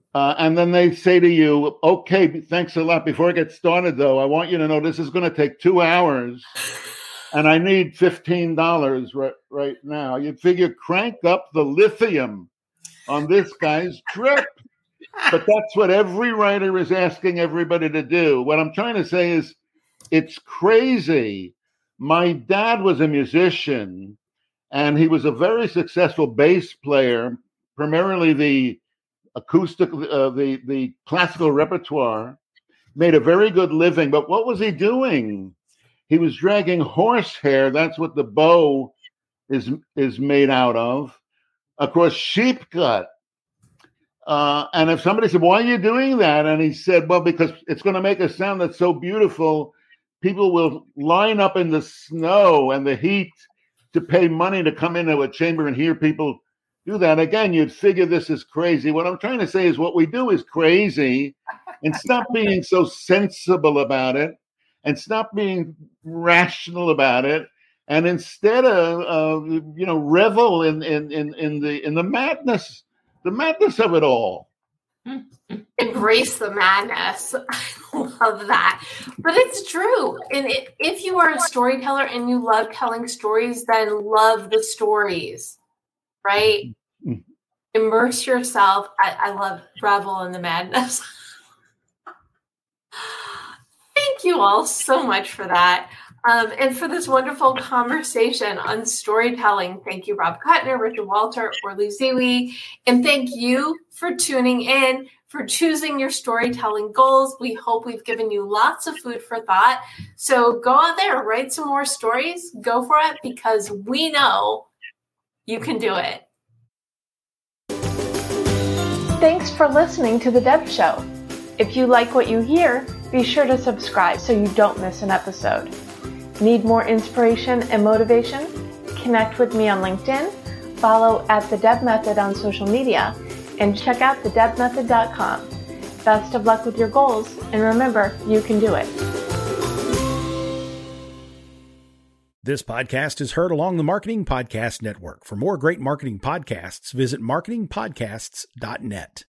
Uh, and then they say to you, okay, thanks a lot. Before I get started, though, I want you to know this is going to take two hours and I need fifteen dollars right, right now. You'd figure crank up the lithium on this guy's trip. But that's what every writer is asking everybody to do. What I'm trying to say is it's crazy. My dad was a musician, and he was a very successful bass player, primarily the acoustic, uh, the, the classical repertoire, made a very good living. But what was he doing? He was dragging horsehair. That's what the bow is, is made out of, across sheep gut. Uh, and if somebody said, why are you doing that? And he said, well, because it's going to make a sound that's so beautiful, people will line up in the snow and the heat to pay money to come into a chamber and hear people do that. Again, you'd figure this is crazy. What I'm trying to say is what we do is crazy, and stop being so sensible about it and stop being rational about it. And instead of, uh, you know, revel in, in, in, in the, in the madness, the madness of it all. Embrace the madness. I love that. But it's true. And it, if you are a storyteller and you love telling stories, then love the stories, right? Mm-hmm. Immerse yourself. I, I love revel in the madness. Thank you all so much for that. Um, and for this wonderful conversation on storytelling. Thank you, Rob Kuttner, Richard Walter, Orly Ziwi. And thank you for tuning in, for choosing your storytelling goals. We hope we've given you lots of food for thought. So go out there, write some more stories, go for it, because we know you can do it. Thanks for listening to The Deb Show. If you like what you hear, be sure to subscribe so you don't miss an episode. Need more inspiration and motivation? Connect with me on LinkedIn, follow at The Deb Method on social media, and check out the deb method dot com. Best of luck with your goals, and remember, you can do it. This podcast is heard along the Marketing Podcast Network. For more great marketing podcasts, visit marketing podcasts dot net.